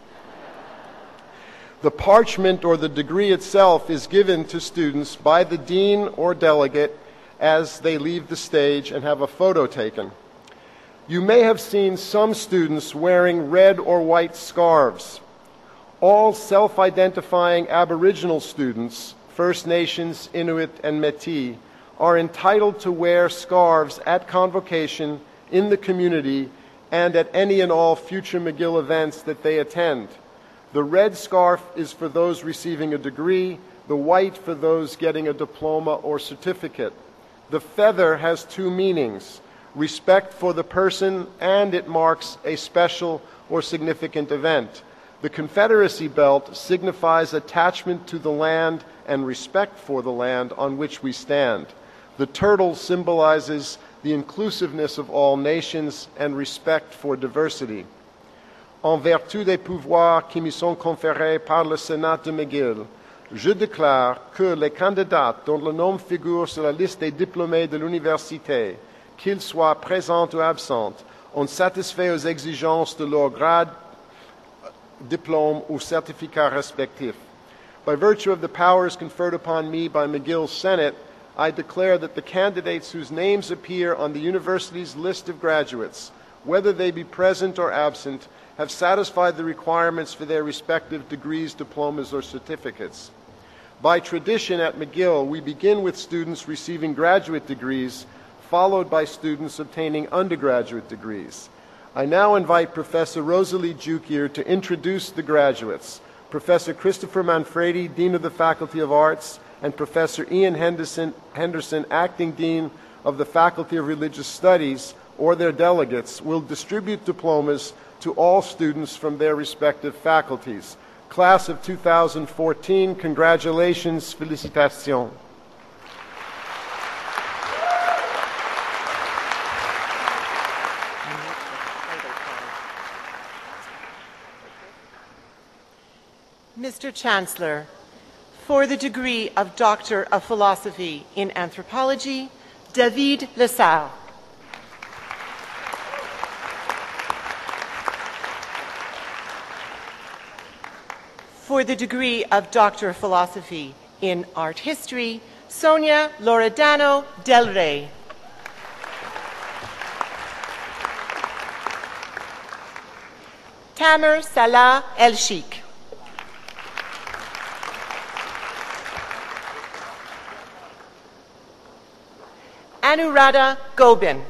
The parchment or the degree itself is given to students by the dean or delegate as they leave the stage and have a photo taken. You may have seen some students wearing red or white scarves. All self-identifying Aboriginal students, First Nations, Inuit, and Métis, are entitled to wear scarves at convocation, in the community, and at any and all future McGill events that they attend. The red scarf is for those receiving a degree, the white for those getting a diploma or certificate. The feather has two meanings: respect for the person, and it marks a special or significant event. The Confederacy belt signifies attachment to the land and respect for the land on which we stand. The turtle symbolizes the inclusiveness of all nations and respect for diversity. En vertu des pouvoirs qui me sont conférés par le Sénat de McGill, je déclare que les candidats dont le nom figure sur la liste des diplômés de l'université, qu'ils soient présents ou absents, ont satisfait aux exigences de leur grade, diplôme ou certificat respectif. By virtue of the powers conferred upon me by McGill's Senate, I declare that the candidates whose names appear on the university's list of graduates, whether they be present or absent, have satisfied the requirements for their respective degrees, diplomas, or certificates. By tradition at McGill, we begin with students receiving graduate degrees, followed by students obtaining undergraduate degrees. I now invite Professor Rosalie Jukier to introduce the graduates. Professor Christopher Manfredi, Dean of the Faculty of Arts, and Professor Ian Henderson, Henderson, Acting Dean of the Faculty of Religious Studies, or their delegates, will distribute diplomas to all students from their respective faculties. Class of two thousand fourteen, congratulations, félicitations. Mister Chancellor, for the degree of Doctor of Philosophy in Anthropology, David Lessard. For the degree of Doctor of Philosophy in Art History, Sonia Loredano Del Rey. Tamer Salah El Sheikh. Anuradha Gobin.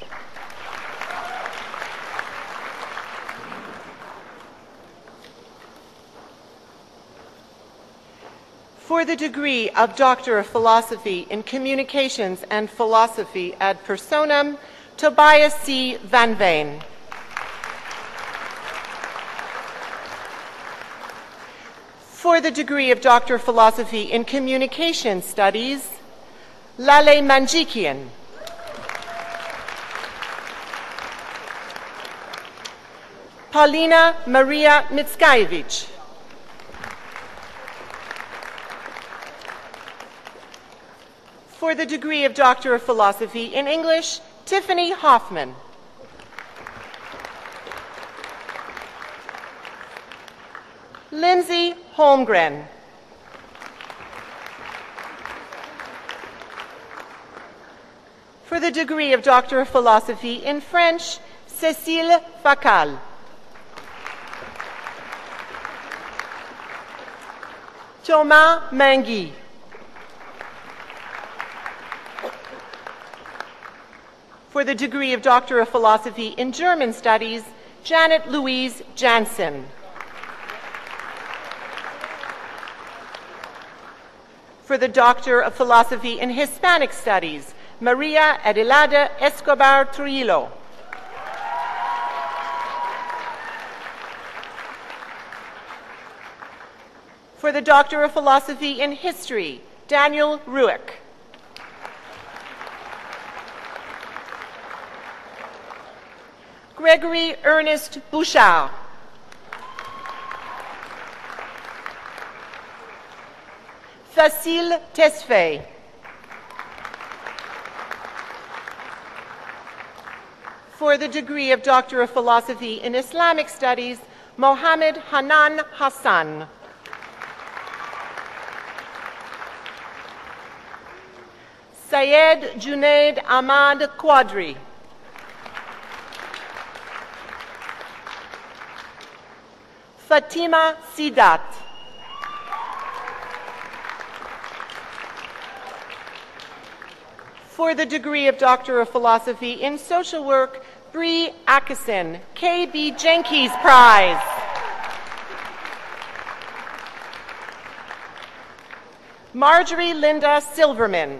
For the degree of Doctor of Philosophy in Communications and Philosophy ad personam, Tobias C. Van Veen. For the degree of Doctor of Philosophy in Communication Studies, Lale Manjikian. Paulina Maria Mickiewicz. For the degree of Doctor of Philosophy in English, Tiffany Hoffman. Lindsay Holmgren. For the degree of Doctor of Philosophy in French, Cécile Facal. Thomas Mangui. For the degree of Doctor of Philosophy in German Studies, Janet Louise Jansen. For the Doctor of Philosophy in Hispanic Studies, Maria Adelada Escobar Trujillo. For the Doctor of Philosophy in History, Daniel Ruick. Gregory Ernest Bouchard. Facile Tesfaye. For the degree of Doctor of Philosophy in Islamic Studies, Mohammed Hanan Hassan. Syed Junaid Ahmad Quadri. Fatima Sidat. For the degree of Doctor of Philosophy in Social Work, Bree Atkinson, K B Jenkins Prize. Marjorie Linda Silverman.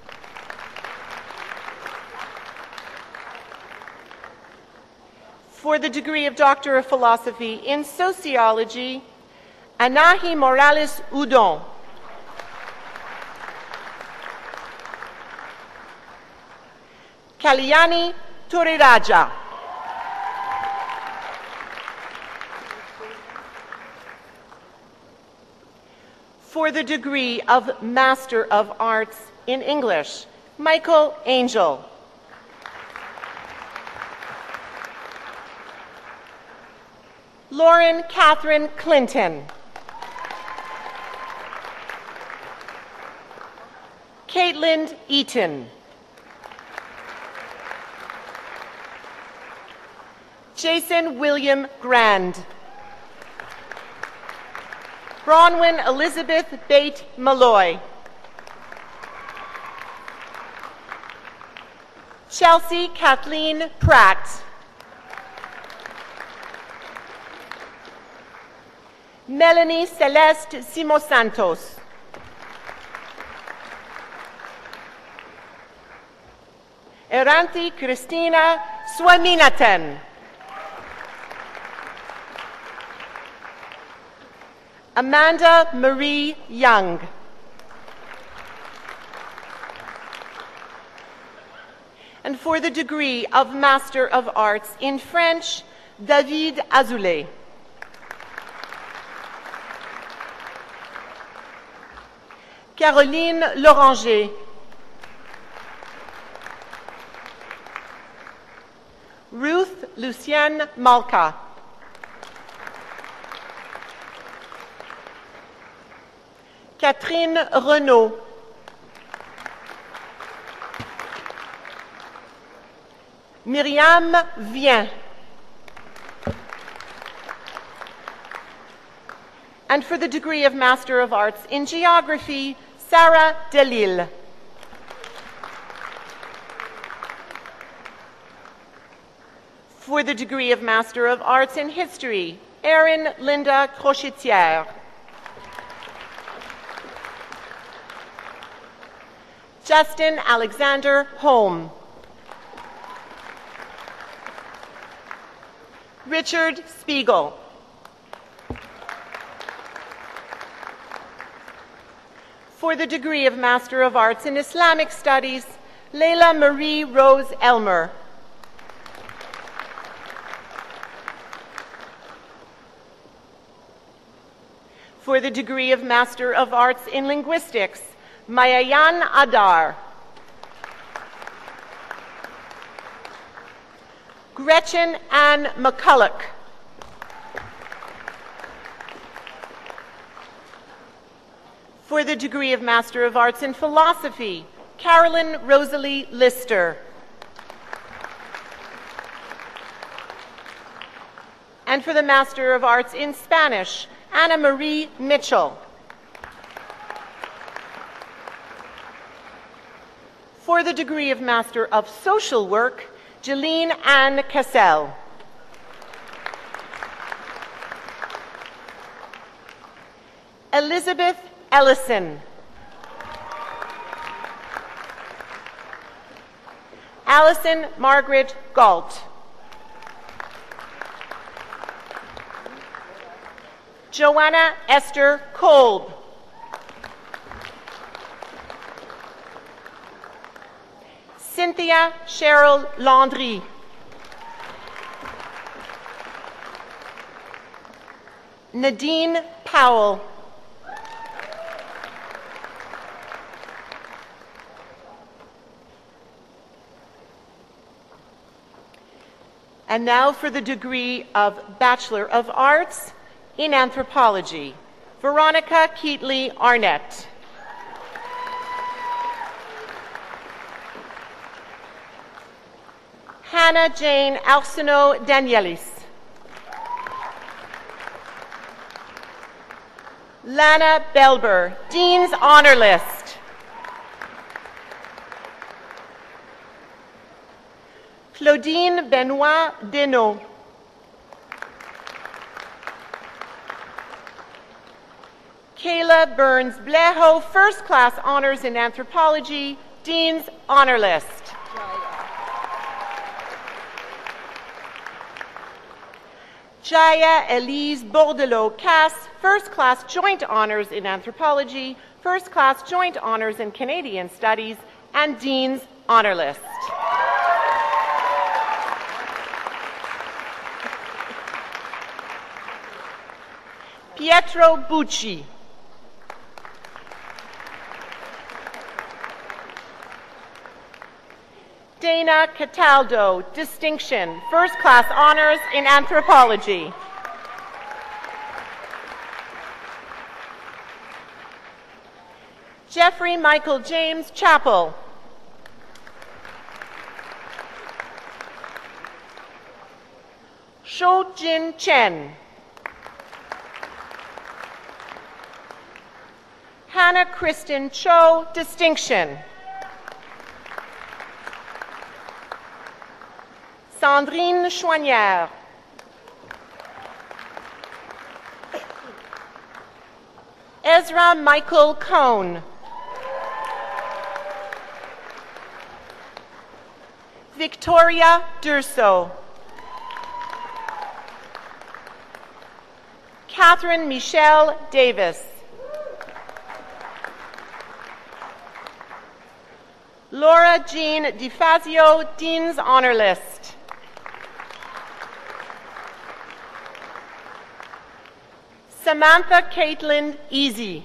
For the degree of Doctor of Philosophy in Sociology, Anahi Morales Udon. Kalyani Turiraja. For the degree of Master of Arts in English, Michael Angel. Lauren Catherine Clinton. Caitlin Eaton. Jason William Grand. Bronwyn Elizabeth Bate Malloy. Chelsea Kathleen Pratt. Melanie Celeste Simosantos. Eranti Christina Swaminathan. Amanda Marie Young. And for the degree of Master of Arts in French, David Azoulay. Caroline Loranger. Ruth Lucienne Malka. Catherine Renaud. Myriam Vien. And for the degree of Master of Arts in Geography, Sarah Delille. For the degree of Master of Arts in History, Erin Linda Crochetière. Justin Alexander Holm. Richard Spiegel. For the degree of Master of Arts in Islamic Studies, Leila Marie Rose Elmer. For the degree of Master of Arts in Linguistics, Mayayan Adar. Gretchen Ann McCulloch. For the degree of Master of Arts in Philosophy, Carolyn Rosalie Lister. And for the Master of Arts in Spanish, Ana Marie Mitchell. For the degree of Master of Social Work, Jeline Ann Cassell. Elizabeth Ellison. Allison Margaret Galt. Joanna Esther Kolb. Cynthia Cheryl Landry. Nadine Powell. And now for the degree of Bachelor of Arts in Anthropology, Veronica Keatley Arnett. Hannah Jane Arsenault Danielis. Lana Belber, Dean's Honor List. Claudine Benoit Deneau. Kayla Burns Bleho, First Class Honors in Anthropology, Dean's Honor List. Jaya Elise Bordelot Cass, First Class Joint Honors in Anthropology, First Class Joint Honors in Canadian Studies, and Dean's Honor List. Pietro Bucci. Dana Cataldo, Distinction, First Class Honors in Anthropology. Jeffrey Michael James Chappell. Shou Jin Chen. Hannah Kristen Cho, Distinction. Sandrine Chouanière. Ezra Michael Cohn. Victoria Durso. Catherine Michelle Davis. Laura Jean DeFazio, Dean's Honor List. Samantha Caitlin Easy.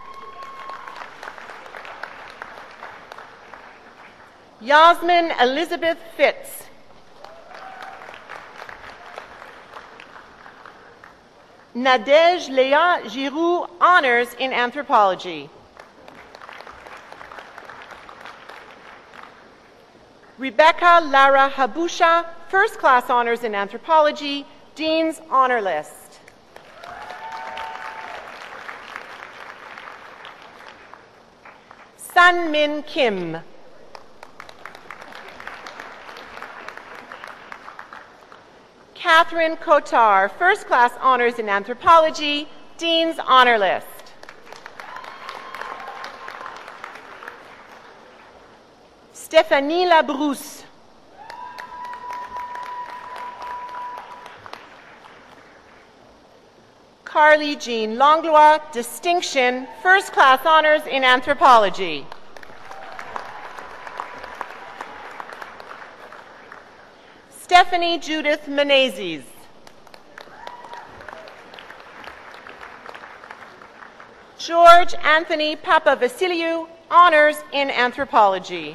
Yasmin Elizabeth Fitz. Nadej Leah Giroux, Honors in Anthropology. Rebecca Lara Habusha, First Class Honors in Anthropology, Dean's Honor List. Sun Min Kim. Catherine Kotar, First Class Honors in Anthropology, Dean's Honor List. Stéphanie Labrousse. Carly Jean Langlois, Distinction, First Class Honors in Anthropology. Stephanie Judith Menezes. George Anthony Papavasiliou, Honors in Anthropology.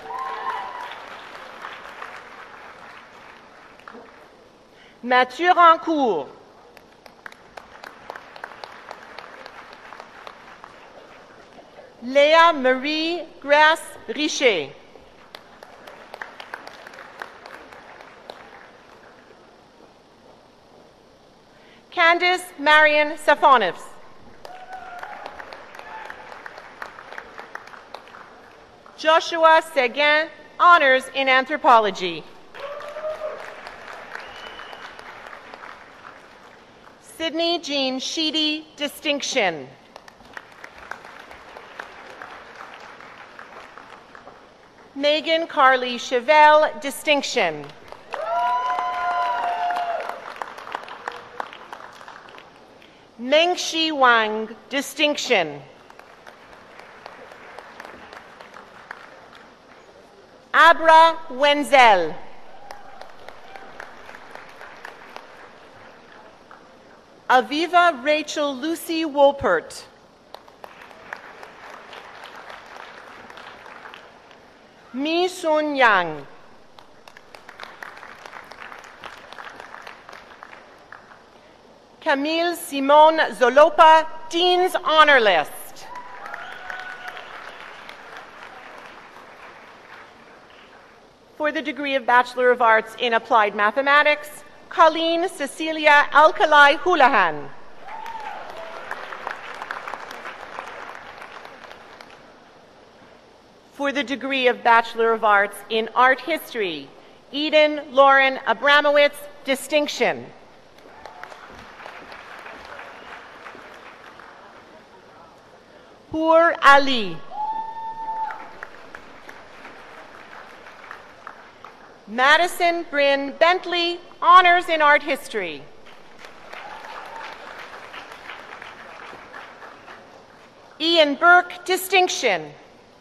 Mathieu Rancourt. Léa Marie Grasse Richer. Candice Marion Safonivs. Joshua Seguin, Honors in Anthropology. Sydney Jean Sheedy, Distinction. Megan Carly Chevelle, Distinction. Mengshi Wang, Distinction. Abra Wenzel. Aviva Rachel Lucy Wolpert. Mi Sun Yang. Camille Simone Zolopa, Dean's Honor List. For the degree of Bachelor of Arts in Applied Mathematics, Colleen Cecilia Alkali Houlihan. For the degree of Bachelor of Arts in Art History, Eden Lauren Abramowitz, Distinction. Hur Ali. Madison Bryn Bentley, Honors in Art History. Ian Burke, Distinction.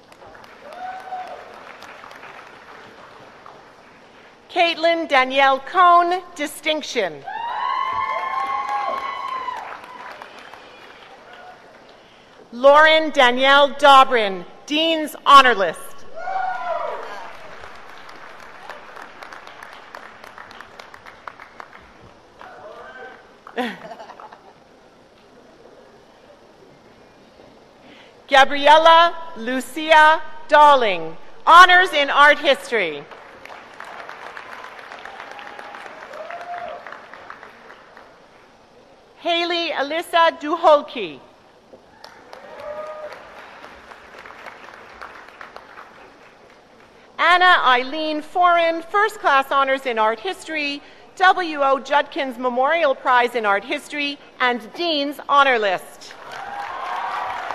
Caitlin Danielle Cohn, Distinction. Lauren Danielle Dobrin, Dean's Honor List. Gabriella Lucia Darling, Honors in Art History. Haley Alyssa Duholke. Anna Eileen Foran, First Class Honors in Art History, W O Judkins Memorial Prize in Art History, and Dean's Honor List.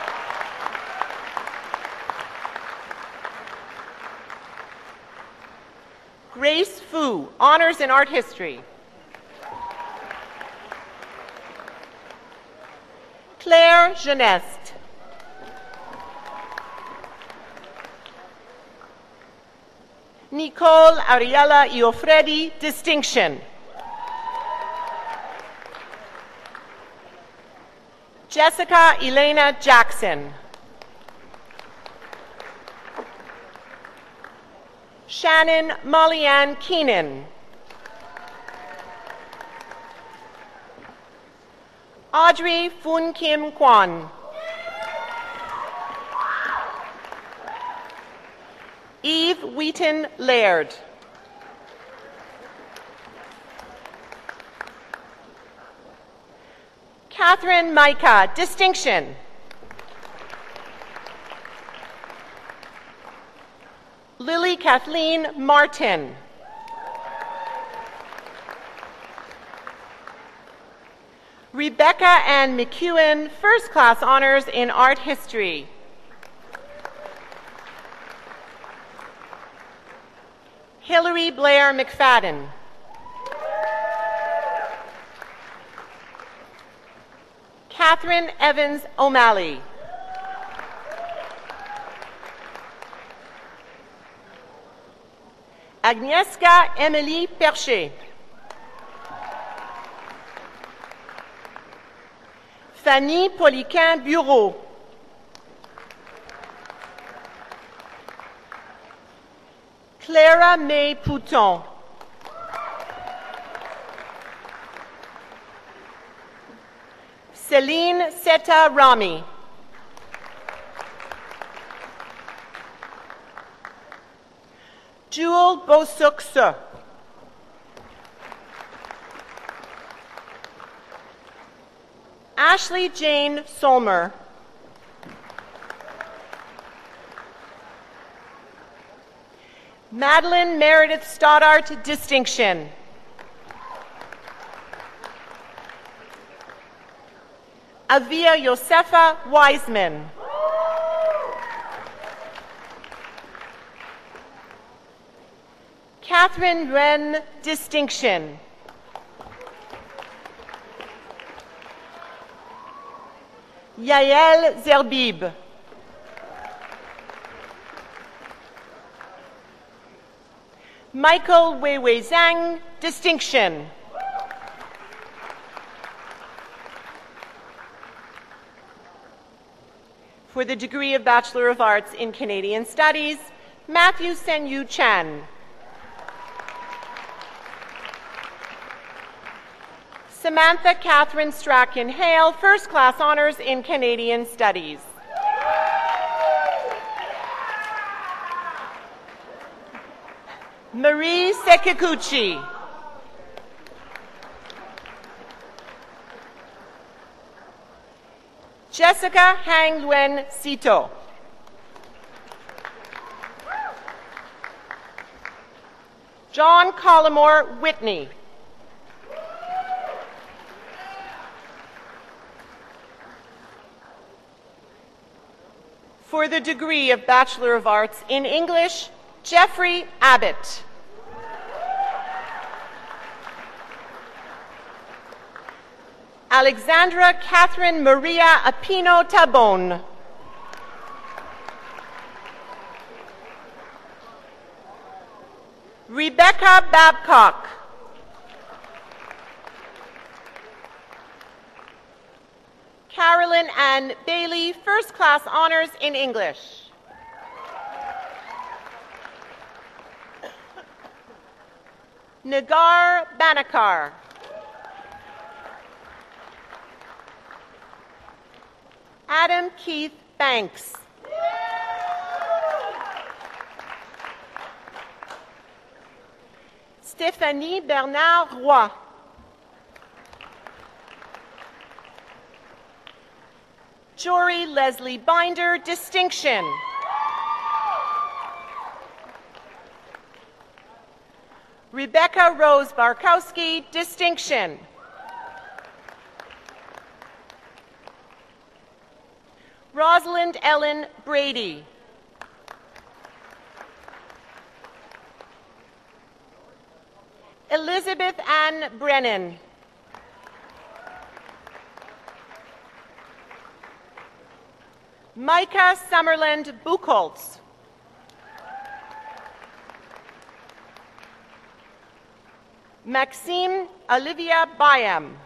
Grace Fu, Honors in Art History. Claire Geneste. Nicole Ariella Iofredi, Distinction. Jessica Elena Jackson. Shannon Molly-Ann Keenan. Audrey Foon Kim Kwan. Eve Wheaton Laird. Catherine Micah, Distinction. Lily Kathleen Martin. Rebecca Ann McEwen, First Class Honors in Art History. Hilary Blair McFadden. Catherine Evans O'Malley. Agnieszka Emily Percher. Fanny Poliquin Bureau. Clara May Pouton. Celine Seta Rami. Jewel Bosuk-Se. Ashley Jane Solmer. Madeline Meredith Stoddart, Distinction. Avia Josefa Wiseman. Catherine Wren, Distinction. Yael Zerbib. Michael Weiwei Zhang, Distinction. For the degree of Bachelor of Arts in Canadian Studies, Matthew Sen-Yu Chan. Samantha Catherine Strachan Hale, First Class Honors in Canadian Studies. Marie Sekiguchi. Jessica Hang Luen Sito. John Collymore Whitney. For the degree of Bachelor of Arts in English, Jeffrey Abbott. Alexandra Catherine Maria Apino Tabon. Rebecca Babcock. Carolyn Ann Bailey, First Class Honors in English. Nagar Banakar. Adam Keith Banks. Stéphanie Bernard Roy. Jory Leslie Binder, Distinction. Rebecca Rose Barkowski, Distinction. Rosalind Ellen Brady. Elizabeth Ann Brennan. Micah Summerland Buchholz. Maxime Olivia Byam.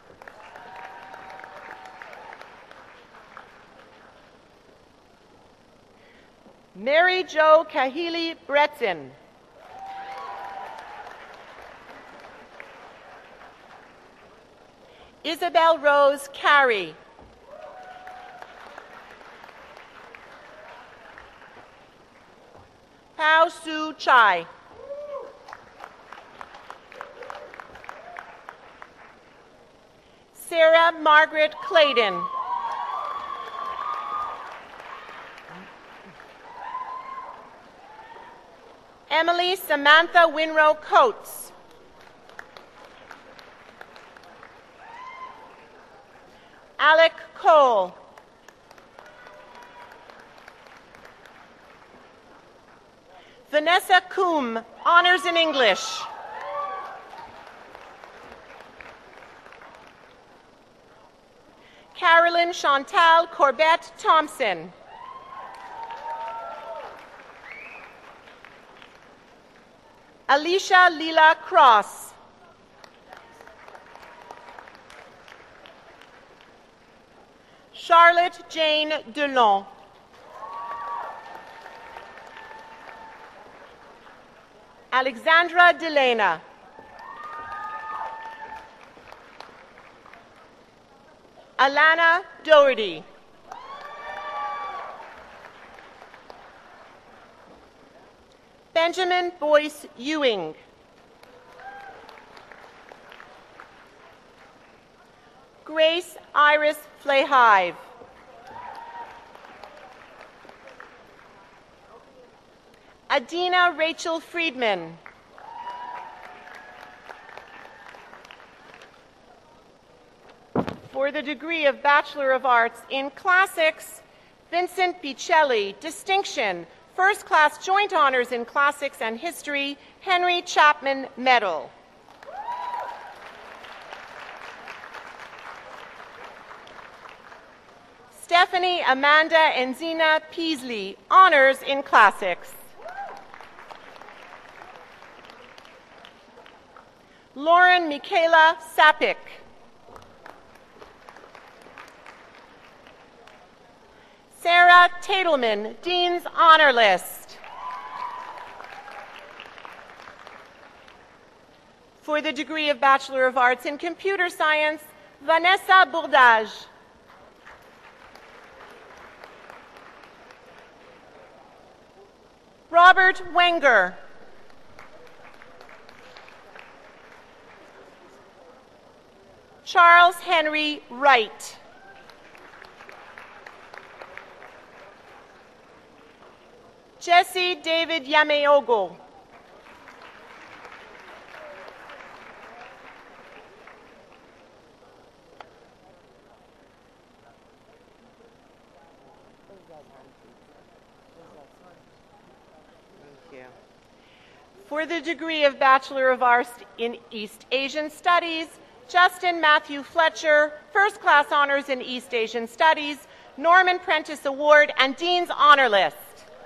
Mary Jo Kahili Bretzen. Isabel Rose Carey. Pao Su Chai. Sarah Margaret Clayton. Emily Samantha Winrow Coates. Alec Cole. Vanessa Coombe, Honors in English. Carolyn Chantal Corbett Thompson. Alicia Lila Cross. Charlotte Jane Delon. Alexandra Delena. Alana Doherty. Benjamin Boyce Ewing. Grace Iris Flayhive. Adina Rachel Friedman. For the degree of Bachelor of Arts in Classics, Vincent Bicelli, distinction, first class joint honors in Classics and History, Henry Chapman Medal. Stephanie Amanda Enzina Peasley, honors in Classics. Lauren Michaela Sapik. Sarah Tatelman, Dean's Honor List. For the degree of Bachelor of Arts in Computer Science, Vanessa Bourdage. Robert Wenger. Charles Henry Wright. Jesse David Yameogo. Thank you. For the degree of Bachelor of Arts in East Asian Studies, Justin Matthew Fletcher, First Class Honors in East Asian Studies, Norman Prentice Award, and Dean's Honor List.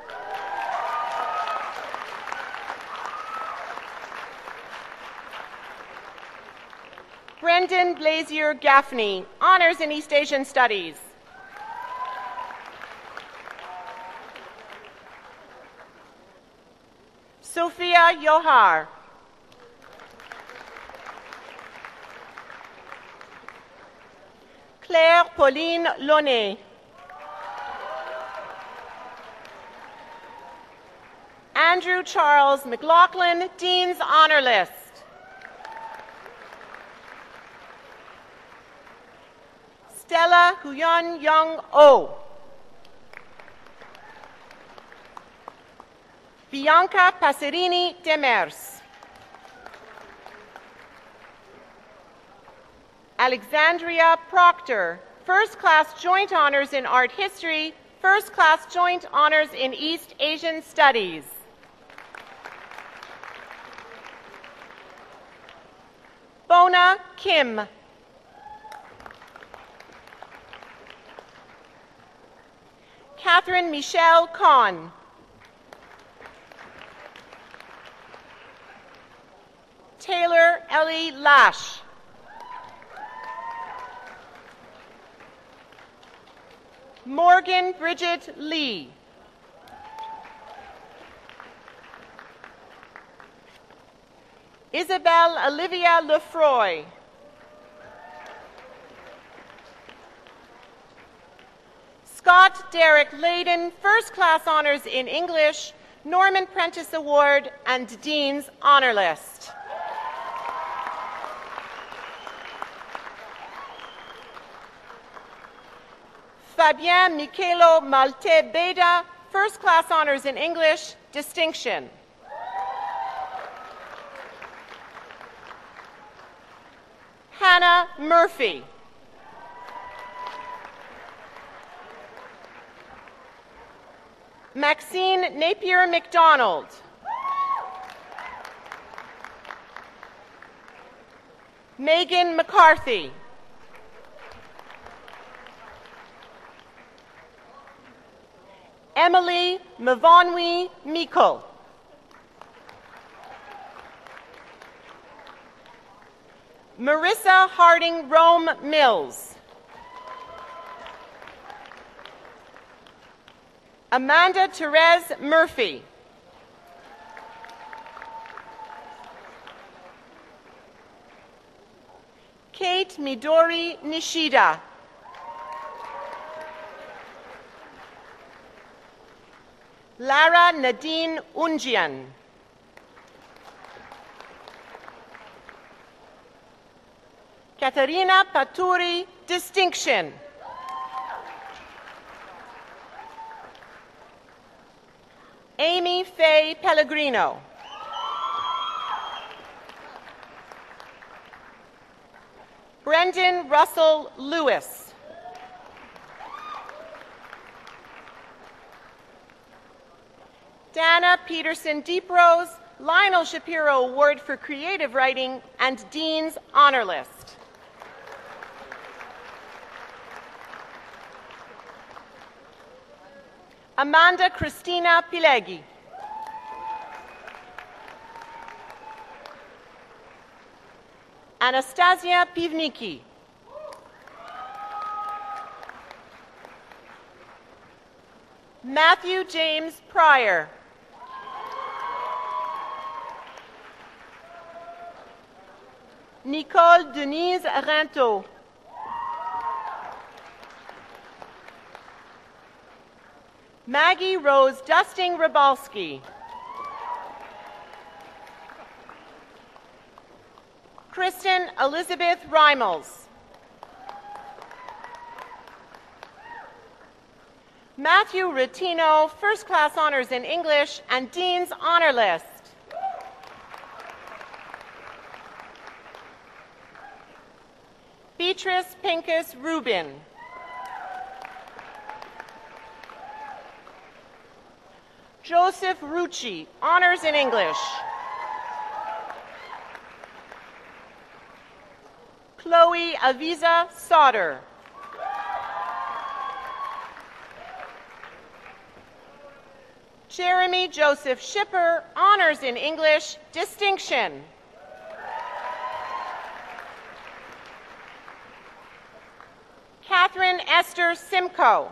Brendan Blazier Gaffney, Honors in East Asian Studies. Sophia Johar. Claire Pauline Launay. Andrew Charles McLaughlin, Dean's Honor List. Stella Huyon Young Oh. Bianca Passerini Demers. Alexandria Proctor, First Class Joint Honors in Art History, First Class Joint Honors in East Asian Studies. Fiona Kim. Catherine Michelle Kahn. Taylor Ellie Lash. Morgan Bridget Lee. Isabel Olivia Lefroy. Scott Derek Layden, First Class Honors in English, Norman Prentice Award, and Dean's Honor List. Fabien Michelo Malte Beda, First Class Honors in English, Distinction. Hannah Murphy. Maxine Napier McDonald. Megan McCarthy. Emily Mavonwi Meikle. Marissa Harding Rome Mills. Amanda Therese Murphy. Kate Midori Nishida. Lara Nadine Unjian. Katerina Paturi, Distinction. Amy Faye Pellegrino. Brendan Russell Lewis. Dana Peterson Deeprose, Lionel Shapiro Award for Creative Writing, and Dean's Honor List. Amanda Christina Pileggi. Anastasia Pivnicki. Matthew James Pryor. Nicole Denise Rinto. Maggie Rose Dusting Rabalski. Kristen Elizabeth Reimels. Matthew Rotino, First Class Honors in English, and Dean's Honor List. Beatrice Pincus Rubin. Joseph Rucci, Honors in English. Chloe Aviza Sauter. Jeremy Joseph Shipper, Honors in English, Distinction. Catherine Esther Simcoe.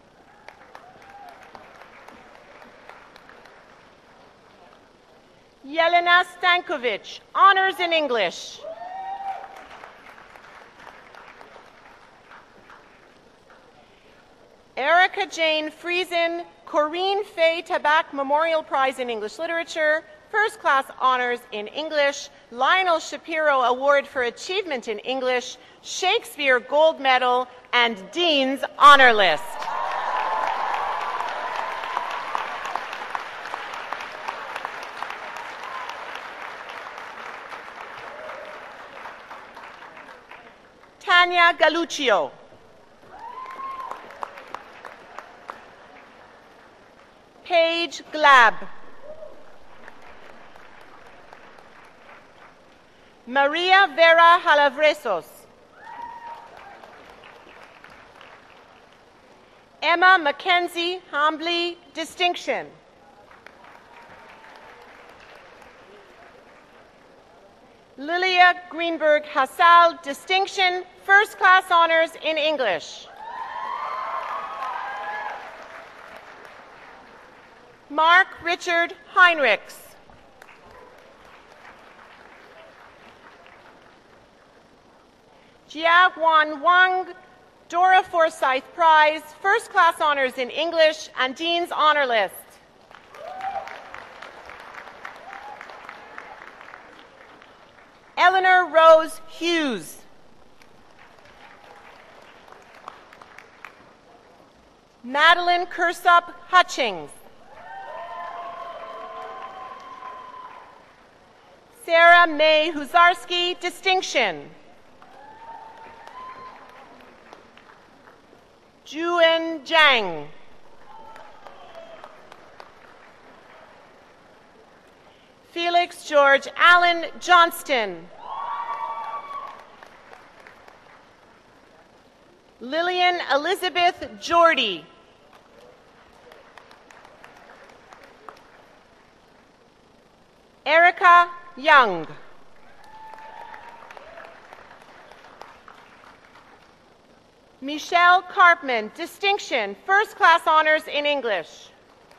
Yelena Stankovic, Honors in English. Erica Jane Friesen, Corinne Fay Tabak Memorial Prize in English Literature, First Class Honors in English, Lionel Shapiro Award for Achievement in English, Shakespeare Gold Medal, and Dean's Honor List. Tanya Galuccio. Paige Glab. Maria Vera Halavresos. Emma Mackenzie Hambley, distinction. Lilia Greenberg Hassal, distinction, first class honors in English. Mark Richard Heinrichs. Jia Wan Wang, Dora Forsyth Prize, first class honors in English and Dean's Honor List. Eleanor Rose Hughes. Madeline Kirsup Hutchings. Sarah May Huzarski, distinction. Juan Zhang. Felix George Allen Johnston. Lillian Elizabeth Jordy. Erica Young. Michelle Karpman, distinction, first class honors in English.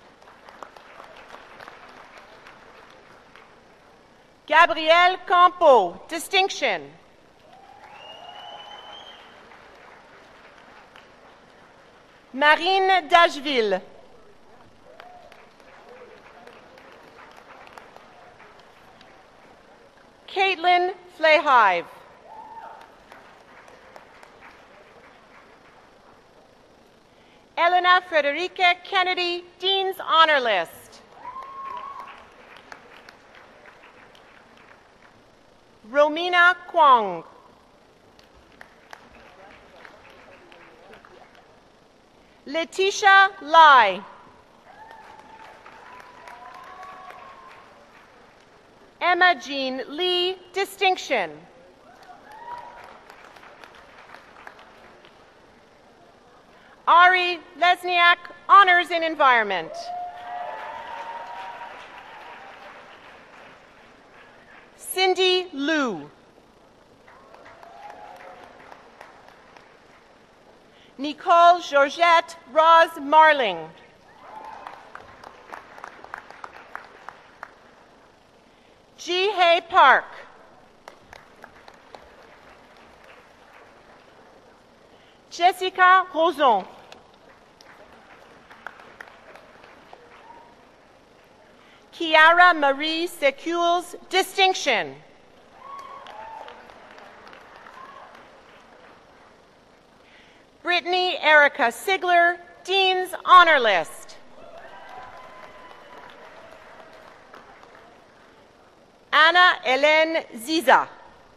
Gabrielle Campo, distinction. Marine Dashville. Caitlin Flayhive. Elena Frederica Kennedy, Dean's Honor List. Romina Kwong. Letitia Lai. Emma Jean Lee, distinction. Ari Lesniak, honors in environment. Cindy Liu. Nicole Georgette Roz Marling. Ji Hae Park. Jessica Roson. Kiara Marie Secules, distinction. Brittany Erica Sigler, Dean's Honor List. Anna Hélène Ziza.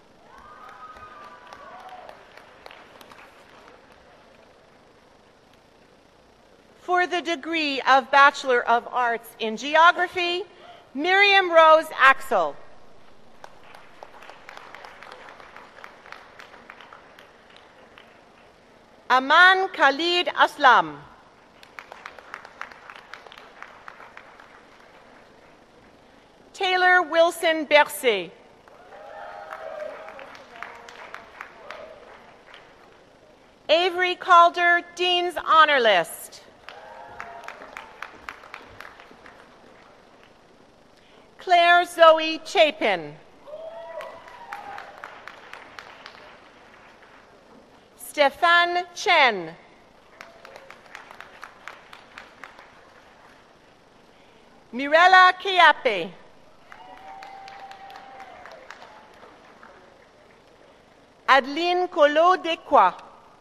For the degree of Bachelor of Arts in Geography, Miriam Rose Axel. Aman Khalid Aslam. Taylor Wilson Bercé. Avery Calder, Dean's Honor List. Claire Zoe Chapin. Stefan Chen. Mirella Kiape. Adeline Collot-Desquois.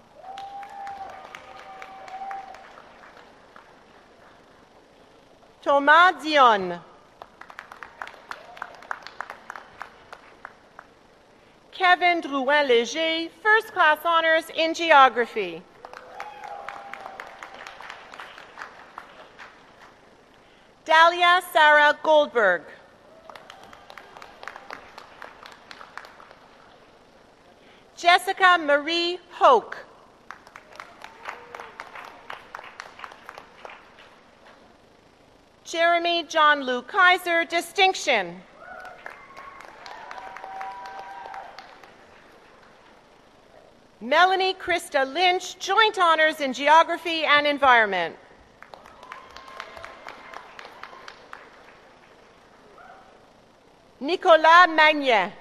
Thomas Dion. Kevin Drouin-Léger, first class honors in geography. Dahlia Sarah Goldberg. Jessica Marie Hoke. Jeremy John Lou Kaiser, distinction. Melanie Krista Lynch, joint honors in geography and environment. Nicolas Magnet.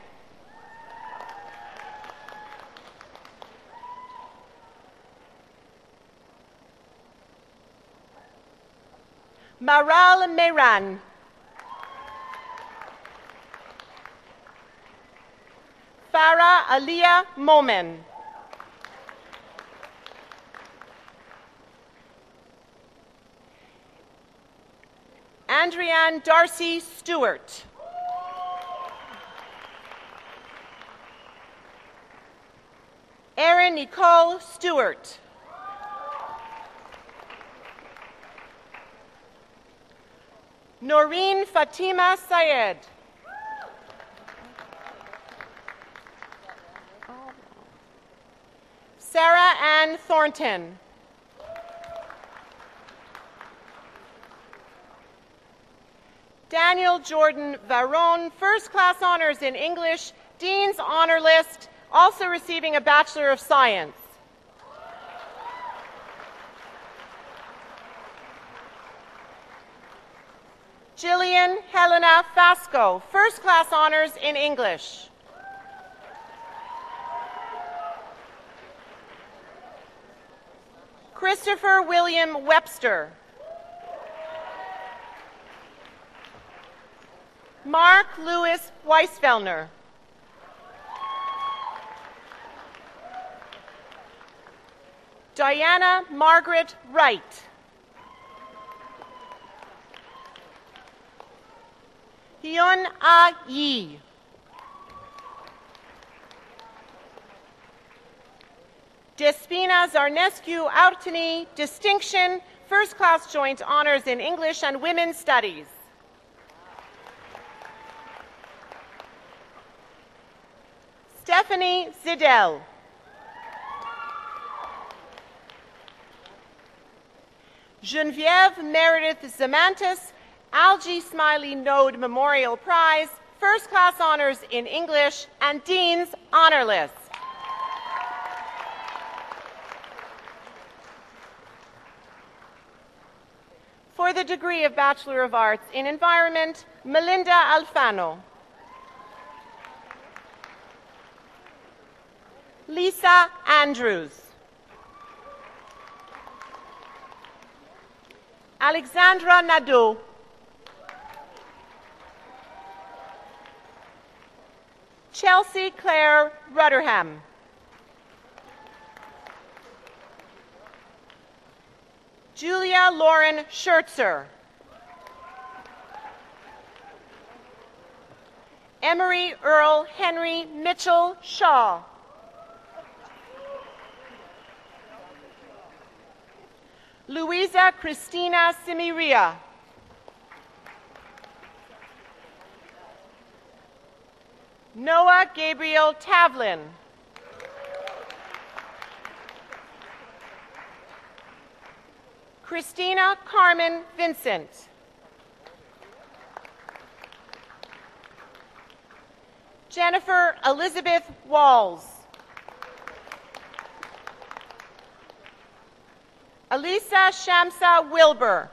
Maral Mehran. Farah Aliyah Momen. Andriane Darcy Stewart. Erin Nicole Stewart. Noreen Fatima Syed. Sarah Ann Thornton. Daniel Jordan Varon, first class honors in English, Dean's Honor List, also receiving a Bachelor of Science. Jillian Helena Fasco, first class honors in English. Christopher William Webster. Mark Louis Weisfellner. Diana Margaret Wright. Hyun Ah Yi. Despina Zarnescu Artini, distinction, first class joint honors in English and Women's Studies. Stephanie Zidell. Genevieve Meredith Zamantis, Algie Smiley Node Memorial Prize, first class honors in English and Dean's Honor List. For the degree of Bachelor of Arts in Environment, Melinda Alfano. Lisa Andrews. Alexandra Nadeau. Chelsea Claire Rudderham. Julia Lauren Schertzer. Emery Earl Henry Mitchell Shaw. Luisa Christina Simiria. Noah Gabriel Tavlin. Christina Carmen Vincent. Jennifer Elizabeth Walls. Elisa Shamsa Wilbur.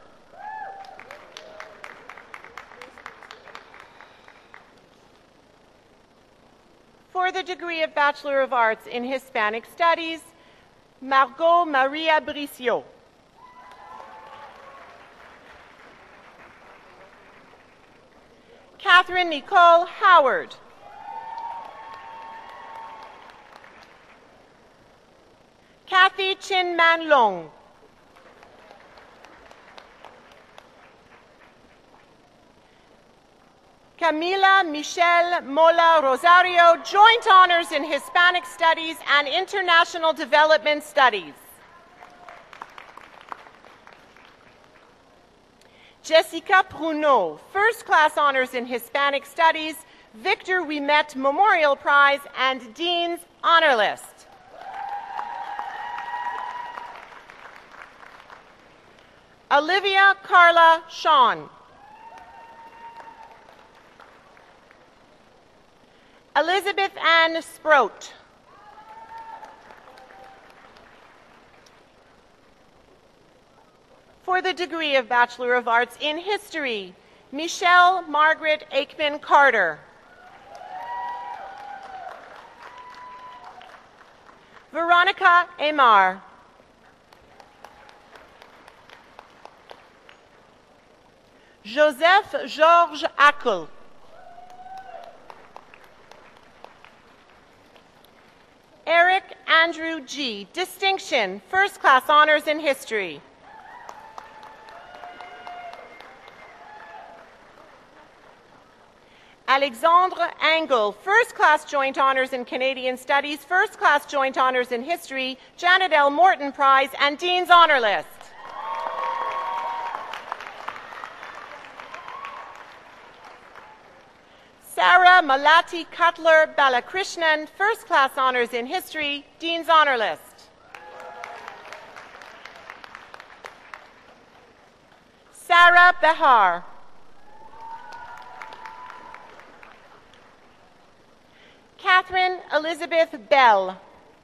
For the degree of Bachelor of Arts in Hispanic Studies, Margot Maria Bricio. Catherine Nicole Howard. Kathy Chin Man Long. Camila Michelle Mola Rosario, joint honors in Hispanic Studies and International Development Studies. Jessica Pruneau, first class honors in Hispanic Studies, Victor Ouimet Memorial Prize, and Dean's honor list. Olivia Carla Sean. Elizabeth Ann Sproat. For the degree of Bachelor of Arts in History, Michelle Margaret Aikman Carter. Veronica Amar. Joseph Georges Ackel. Eric Andrew G. Distinction, First Class Honors in History. Alexandre Angle, First Class Joint Honors in Canadian Studies, First Class Joint Honors in History, Janet L. Morton Prize, and Dean's Honor List. Sarah Malati Cutler Balakrishnan, First Class Honors in History, Dean's Honor List. Sarah Behar. Catherine Elizabeth Bell.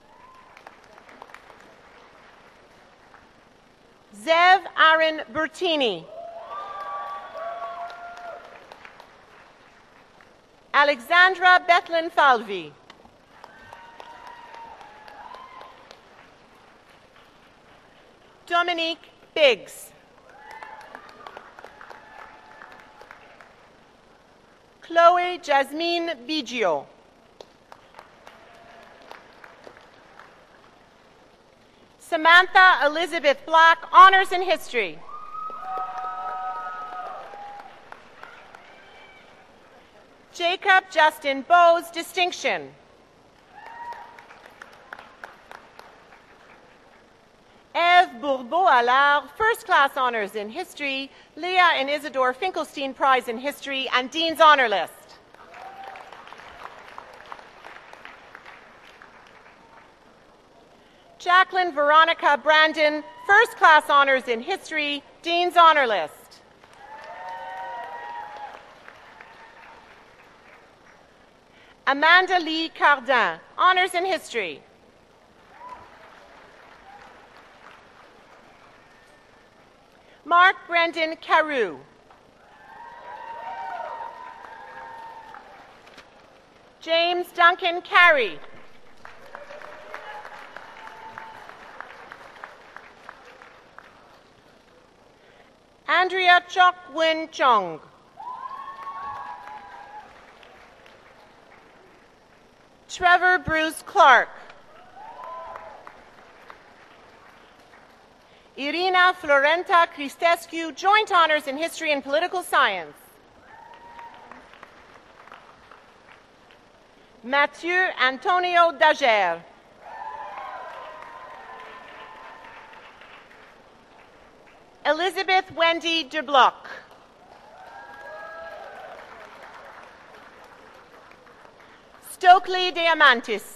Zev Aaron Bertini. Alexandra Bethlyn Falvey. Dominique Biggs. Chloe Jasmine Biggio. Samantha Elizabeth Black, Honors in History. Jacob Justin Bowes, Distinction. Eve Bourbeau-Allard, First Class Honors in History, Leah and Isidore Finkelstein Prize in History, and Dean's Honor List. Jacqueline Veronica Brandon, First Class Honors in History, Dean's Honor List. Amanda Lee Cardin, Honors in History. Mark Brendan Carew. James Duncan Carey. Andrea Chok Win Chong. Trevor Bruce Clark. Irina Florenta Cristescu, Joint Honors in History and Political Science. Mathieu Antonio Daguerre. Elizabeth Wendy DeBlock. Stokely Diamantis.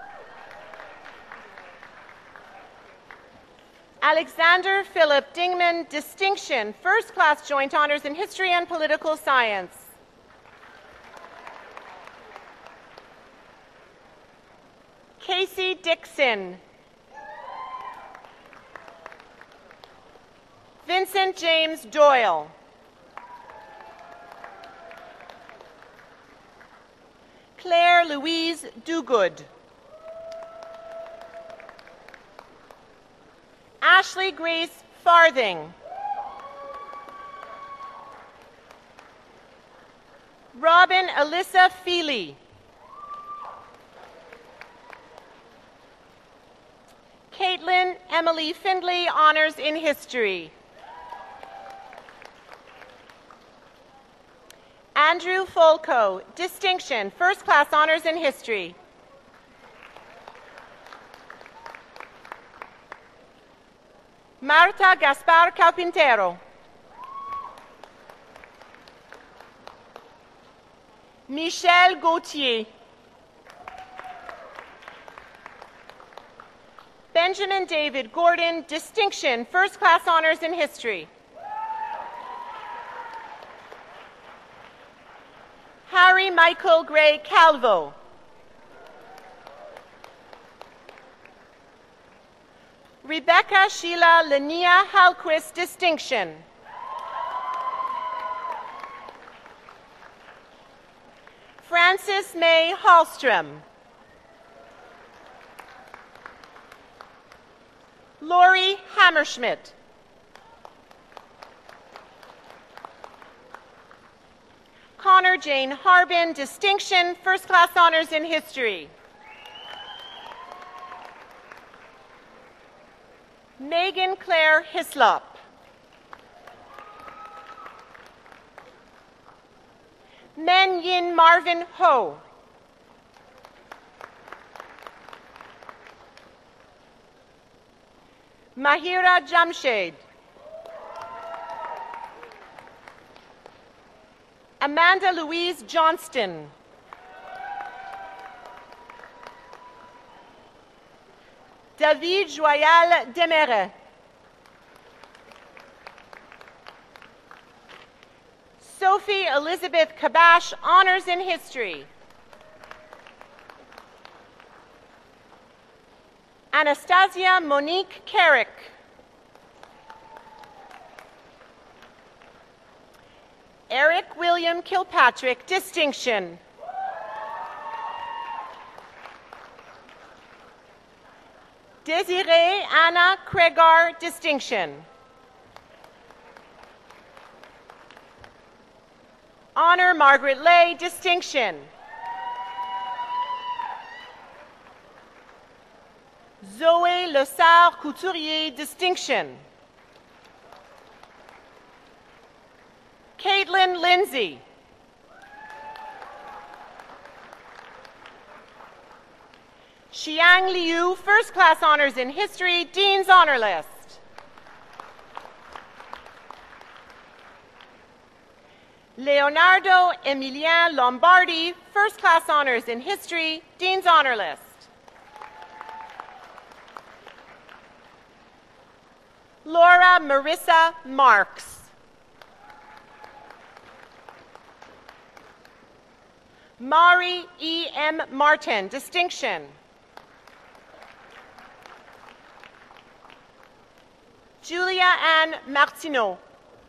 Alexander Philip Dingman, Distinction, First Class Joint Honors in History and Political Science. Casey Dixon. Vincent James Doyle. Claire Louise Dugood. Ashley Grace Farthing. Robin Alyssa Feely. Caitlin Emily Findley, Honors in History. Andrew Folco, Distinction, First Class Honors in History. Marta Gaspar Carpintero. Michel Gauthier. Benjamin David Gordon, distinction, first class honors in history. Harry Michael Gray Calvo. Rebecca Sheila Lania Halquist, distinction. Frances May Hallstrom. Lori Hammerschmidt. Connor Jane Harbin, distinction, first class honors in history. Megan Claire Hislop. Men Yin Marvin Ho. Mahira Jamshed. Amanda Louise Johnston. David Joyal Demere. Sophie Elizabeth Kabash, honors in history. Anastasia Monique Carrick. Eric William Kilpatrick, distinction. Desiree Anna Kregar, distinction. Honor Margaret Lay, distinction. Zoe Lessard Couturier, distinction. Caitlin Lindsay. Xiang Liu, first class honors in history, Dean's Honor List. Leonardo Emilien Lombardi, first class honors in history, Dean's Honor List. Laura Marissa Marks. Mari E. M. Martin, distinction. Julia Ann Martineau.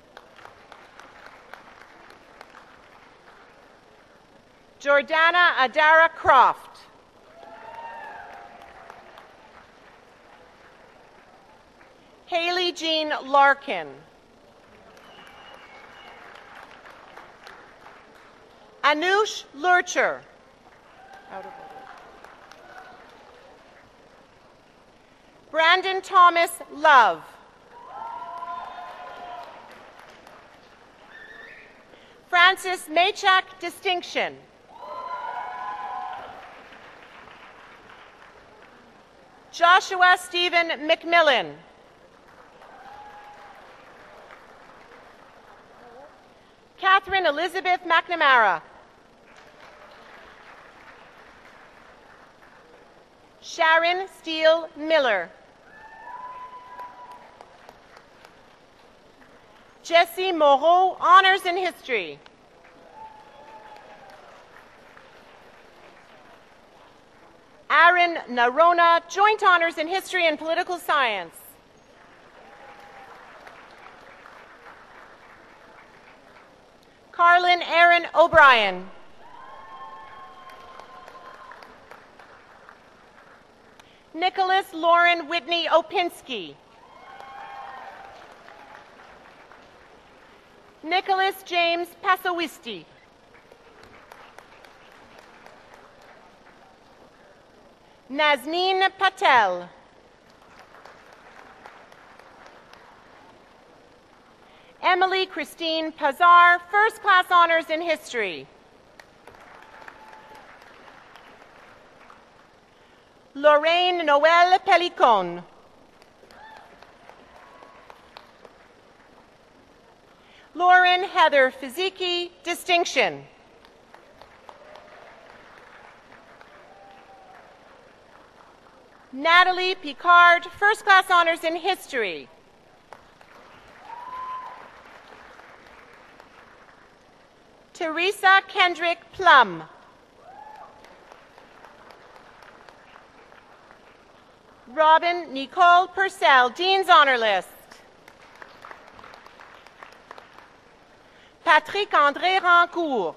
Jordana Adara Croft. Haley Jean Larkin. Anush Lurcher. Brandon Thomas Love. Francis Maychak, distinction. Joshua Stephen McMillan. Catherine Elizabeth McNamara. Sharon Steele Miller. Jesse Moreau, honors in history. Aaron Narona, joint honors in history and political science. Carlin Aaron O'Brien. Nicholas Lauren Whitney Opinski. Nicholas James Pasowisti. Nazneen Patel. Emily Christine Pazar, first class honors in history. Lorraine Noel Pelicon. Lauren Heather Fiziki, distinction. Natalie Picard, first class honors in history. Teresa Kendrick Plum. Robin Nicole Purcell, Dean's Honor List. Patrick André Rancourt.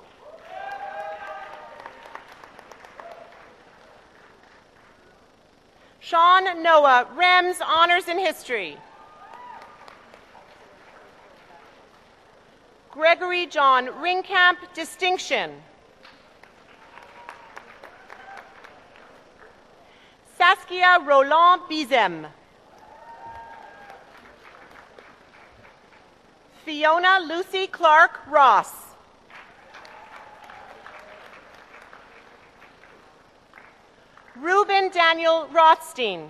Sean Noah, Rems, Honors in History. Gregory John Ringkamp, Distinction. Saskia Roland Bizem. Fiona Lucy Clark Ross. Reuben Daniel Rothstein.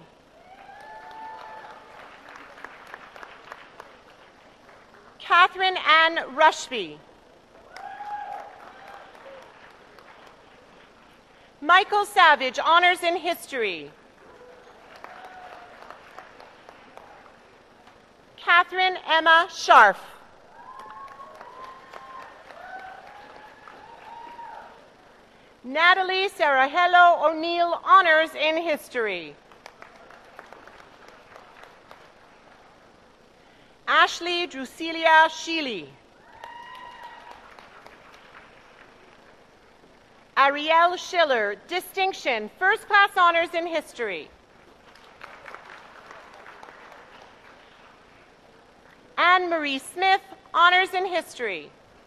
Catherine Ann Rushby. Michael Savage, Honors in History. Catherine Emma Scharf. Natalie Sarajello O'Neill, Honors in History. Ashley Drusilia Sheely. Ariel Schiller, Distinction, First Class Honors in History. Anne-Marie Smith, Honors in History.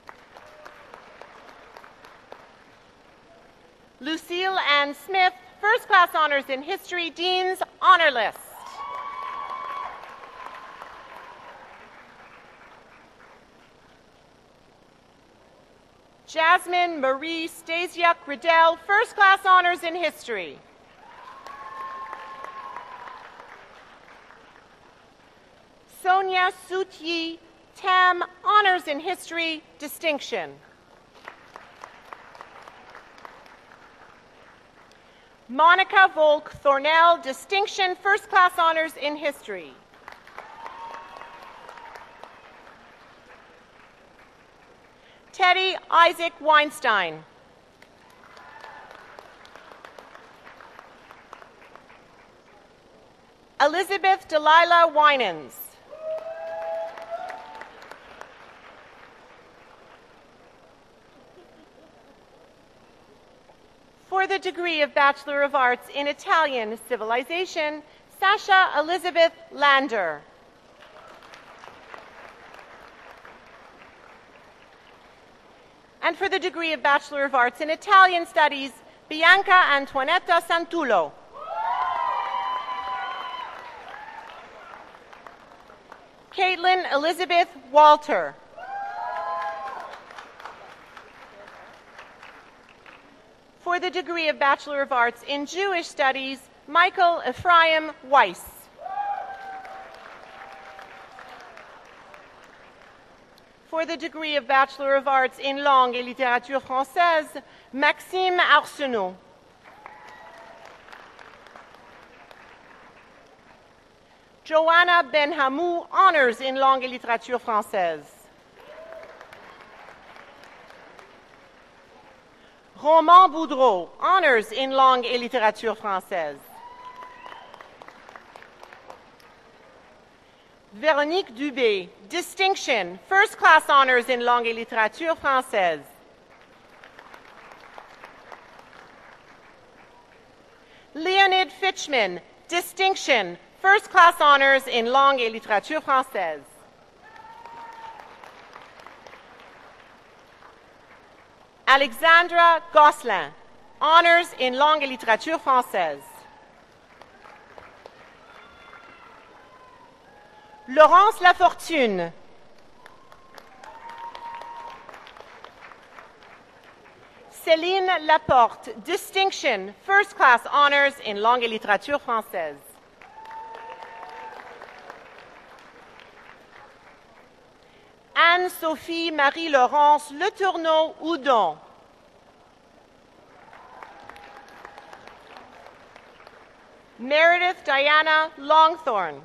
Lucille Ann Smith, First Class Honors in History, Dean's Honor List. Jasmine Marie Stasiuk Riddell, First Class Honors in History. Sonia Sutyi Tam, Honors in History, Distinction. Monica Volk Thornell, Distinction, First Class Honors in History. Teddy Isaac Weinstein. Elizabeth Delilah Winans. For the degree of Bachelor of Arts in Italian Civilization, Sasha Elizabeth Lander. And for the degree of Bachelor of Arts in Italian Studies, Bianca Antoinetta Santullo. Caitlin Elizabeth Walter. For the degree of Bachelor of Arts in Jewish Studies, Michael Ephraim Weiss. For the degree of Bachelor of Arts in Langue et Littérature Française, Maxime Arsenault. Joanna Benhamou, Honors in Langue et Littérature Française. Roman Boudreau, Honors in Langue et Littérature Française. Véronique Dubé, Distinction, First Class Honors in Langue et Littérature Française. Leonid Fitchman, Distinction, First Class Honors in Langue et Littérature Française. Alexandra Gosselin, Honors in Langue et Littérature Française. Laurence Lafortune. Céline Laporte, Distinction, First Class Honors in Langue et Littérature Française. Anne-Sophie Marie-Laurence Le Tourneau Meredith Diana Longthorne.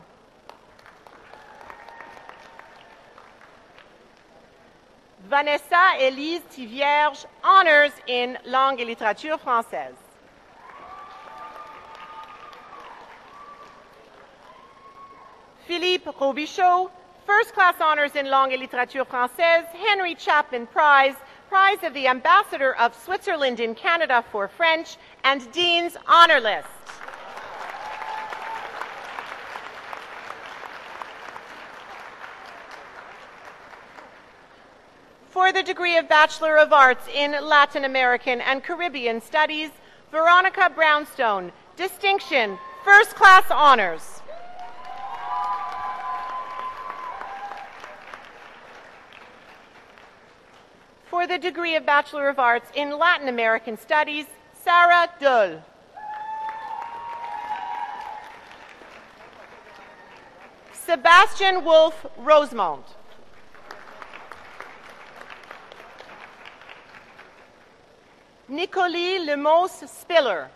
Vanessa Élise Tivierge, honors in langue et littérature française. Philippe Robichaud, first class honors in langue et littérature française, Henry Chapman Prize, Prize of the Ambassador of Switzerland in Canada for French, and Dean's Honor List. For the degree of Bachelor of Arts in Latin American and Caribbean Studies, Veronica Brownstone, distinction, first class honors. For the degree of Bachelor of Arts in Latin American Studies, Sarah Dull. Sebastian Wolf Rosemont. Nicolie Lemos Spiller.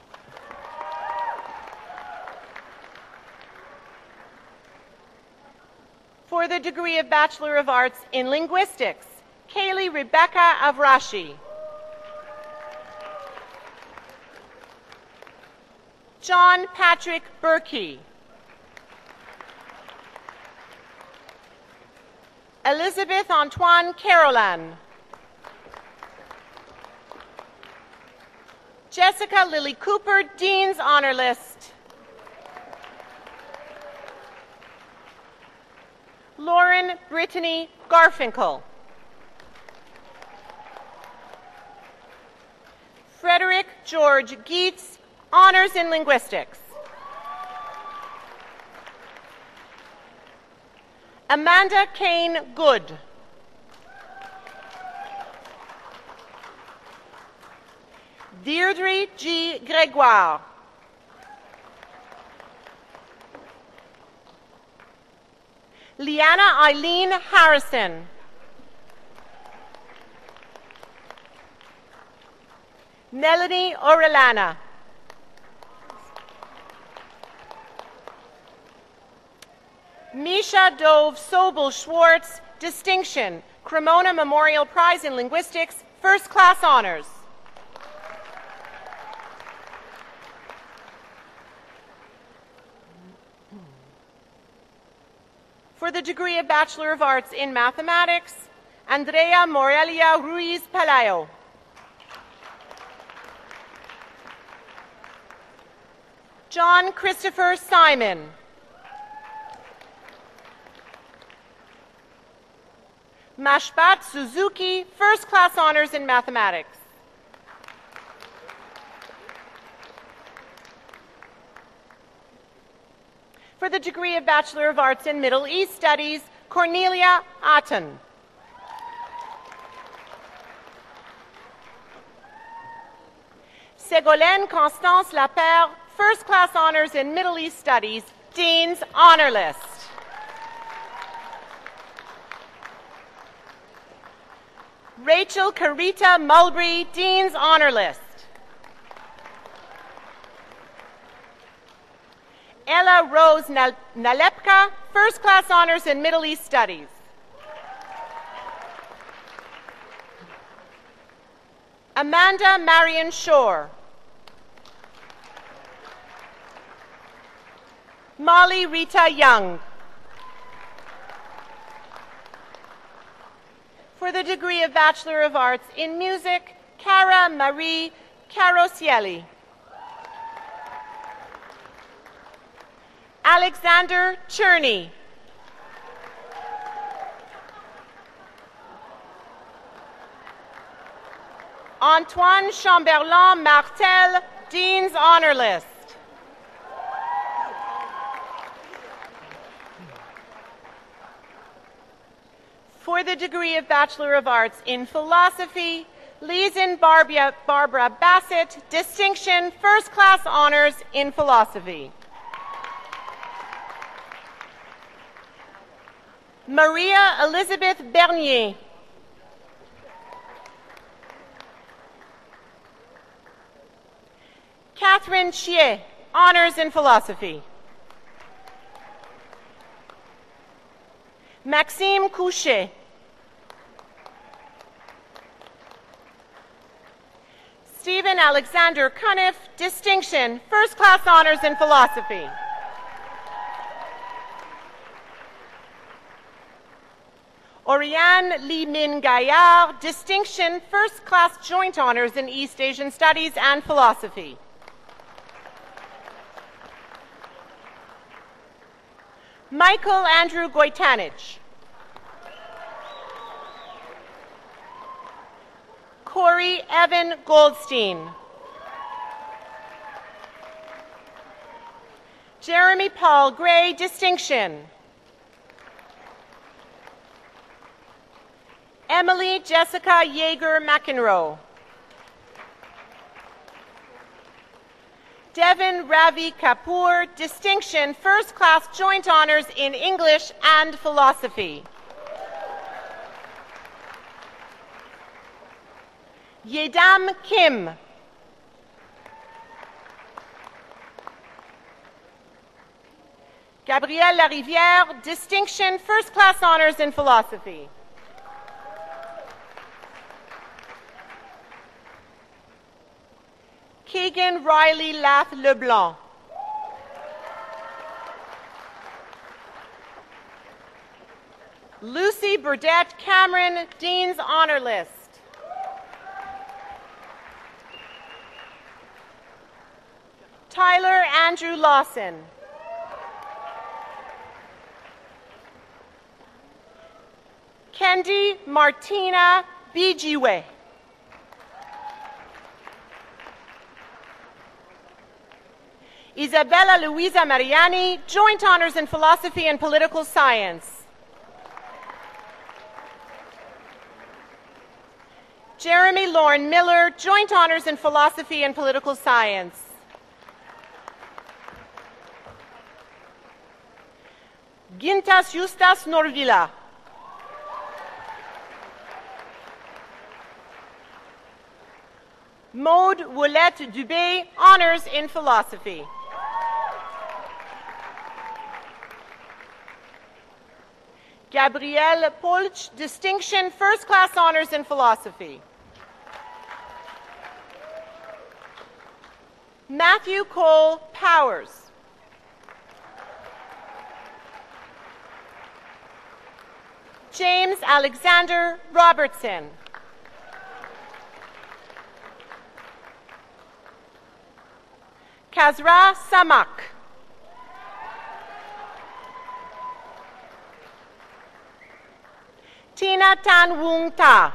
For the degree of Bachelor of Arts in Linguistics, Kaylee Rebecca Avrashi. John Patrick Berkey. Elizabeth Antoine Carolan. Jessica Lily Cooper, Dean's Honor List. Lauren Brittany Garfinkel. Frederick George Geets, honors in linguistics. Amanda Kane Good. Deirdre G. Gregoire. Liana Eileen Harrison. Melanie Orellana. Misha Dove Sobel Schwartz, distinction, Cremona Memorial Prize in Linguistics, first class honors. For the degree of Bachelor of Arts in Mathematics, Andrea Morelia Ruiz Palayo. John Christopher Simon. Mashbat Suzuki, first class honors in mathematics. For the degree of Bachelor of Arts in Middle East Studies, Cornelia Atten. Ségolène Constance Lapère, first class honors in Middle East Studies, Dean's Honor List. Rachel Carita Mulberry, Dean's Honor List. Ella Rose Nalepka, first class honors in Middle East Studies. Amanda Marion Shore. Molly Rita Young. For the degree of Bachelor of Arts in Music, Cara Marie Carosielli. Alexander Cherney. Antoine Chamberlain Martel, Dean's Honor List. For the degree of Bachelor of Arts in Philosophy, Leeson Barbara, Barbara Bassett, distinction, first class honors in philosophy. Maria Elizabeth Bernier. Catherine Chier, honors in philosophy. Maxime Couchet. Stephen Alexander Cuniff, distinction, first-class honors in philosophy. Oriane Lee Min Gaillard, distinction, first-class joint honors in East Asian Studies and philosophy. Michael Andrew Goitanich. Corey Evan Goldstein. Jeremy Paul Gray, distinction. Emily Jessica Yeager McEnroe. Devin Ravi Kapoor, distinction, first-class joint honors in English and philosophy. Yedam Kim. Gabrielle Larivière, distinction, first-class honors in philosophy. Keegan Riley Lath LeBlanc. Lucy Burdette Cameron, Dean's Honor List. Tyler Andrew Lawson. Kendi Martina Bijiwe. Isabella Luisa Mariani, joint honors in philosophy and political science. Jeremy Lauren Miller, joint honors in philosophy and political science. Gintas Justas Norvila. Maude Woulette Dubé, honors in philosophy. Gabrielle Polch, distinction, first-class honors in philosophy. Matthew Cole Powers. James Alexander Robertson. Kazra Samak. Tina Tan Woong Ta.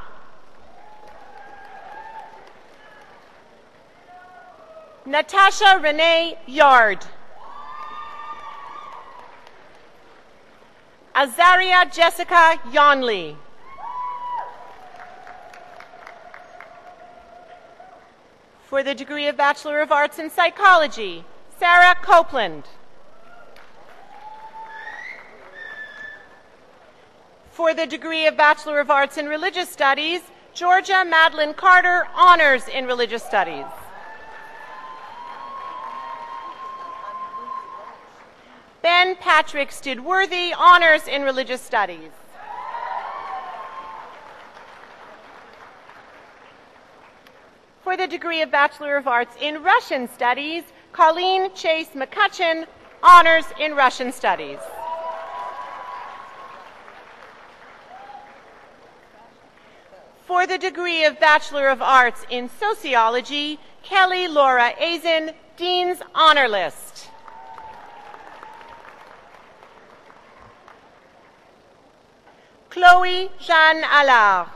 Natasha Renee Yard. Azaria Jessica Yonley. For the degree of Bachelor of Arts in Psychology, Sarah Copeland. For the degree of Bachelor of Arts in Religious Studies, Georgia Madeline Carter, honors in Religious Studies. Ben Patrick Stidworthy, honors in Religious Studies. For the degree of Bachelor of Arts in Russian Studies, Colleen Chase McCutcheon, honors in Russian Studies. For the degree of Bachelor of Arts in Sociology, Kelly Laura Azen, Dean's Honor List. Chloe Jeanne Allard.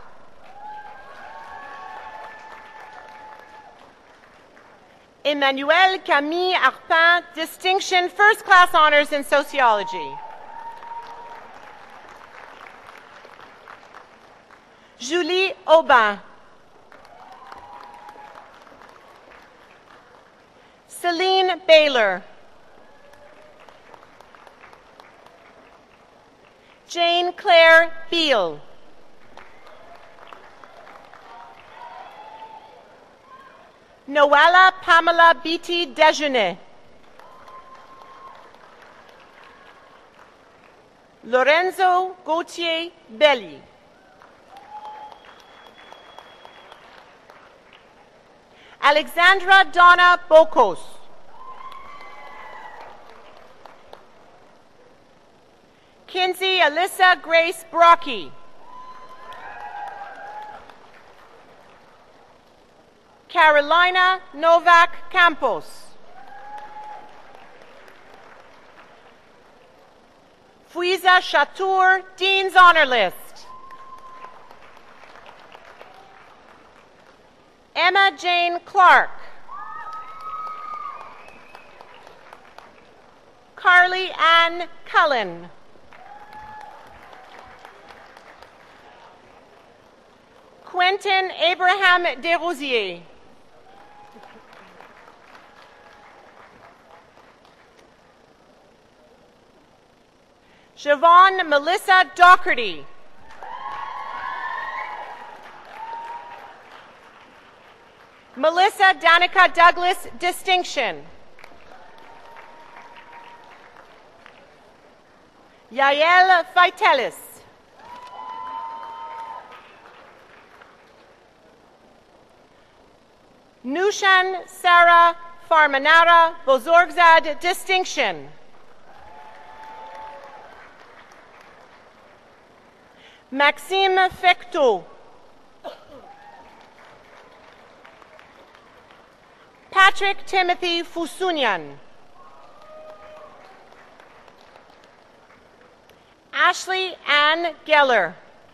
Emmanuel Camille Arpin, distinction, first-class honors in Sociology. Julie Aubin. Celine Baylor. Jane Claire Beal. Noella Pamela Beatty Dejeuner. Lorenzo Gautier Belli. Alexandra Donna Bocos. Kinsey Alyssa Grace Brocky. Carolina Novak Campos. Fuiza Chatour, Dean's Honor List. Emma Jane Clark. Carly Ann Cullen. Quentin Abraham Desrosiers. Siobhan Melissa Doherty. Melissa Danica Douglas, distinction. Yael Faitelis. Nushan Sarah Farmanara Bozorgzad, distinction. Maxime Fecteau. Patrick Timothy Fusunyan. Ashley Ann Geller.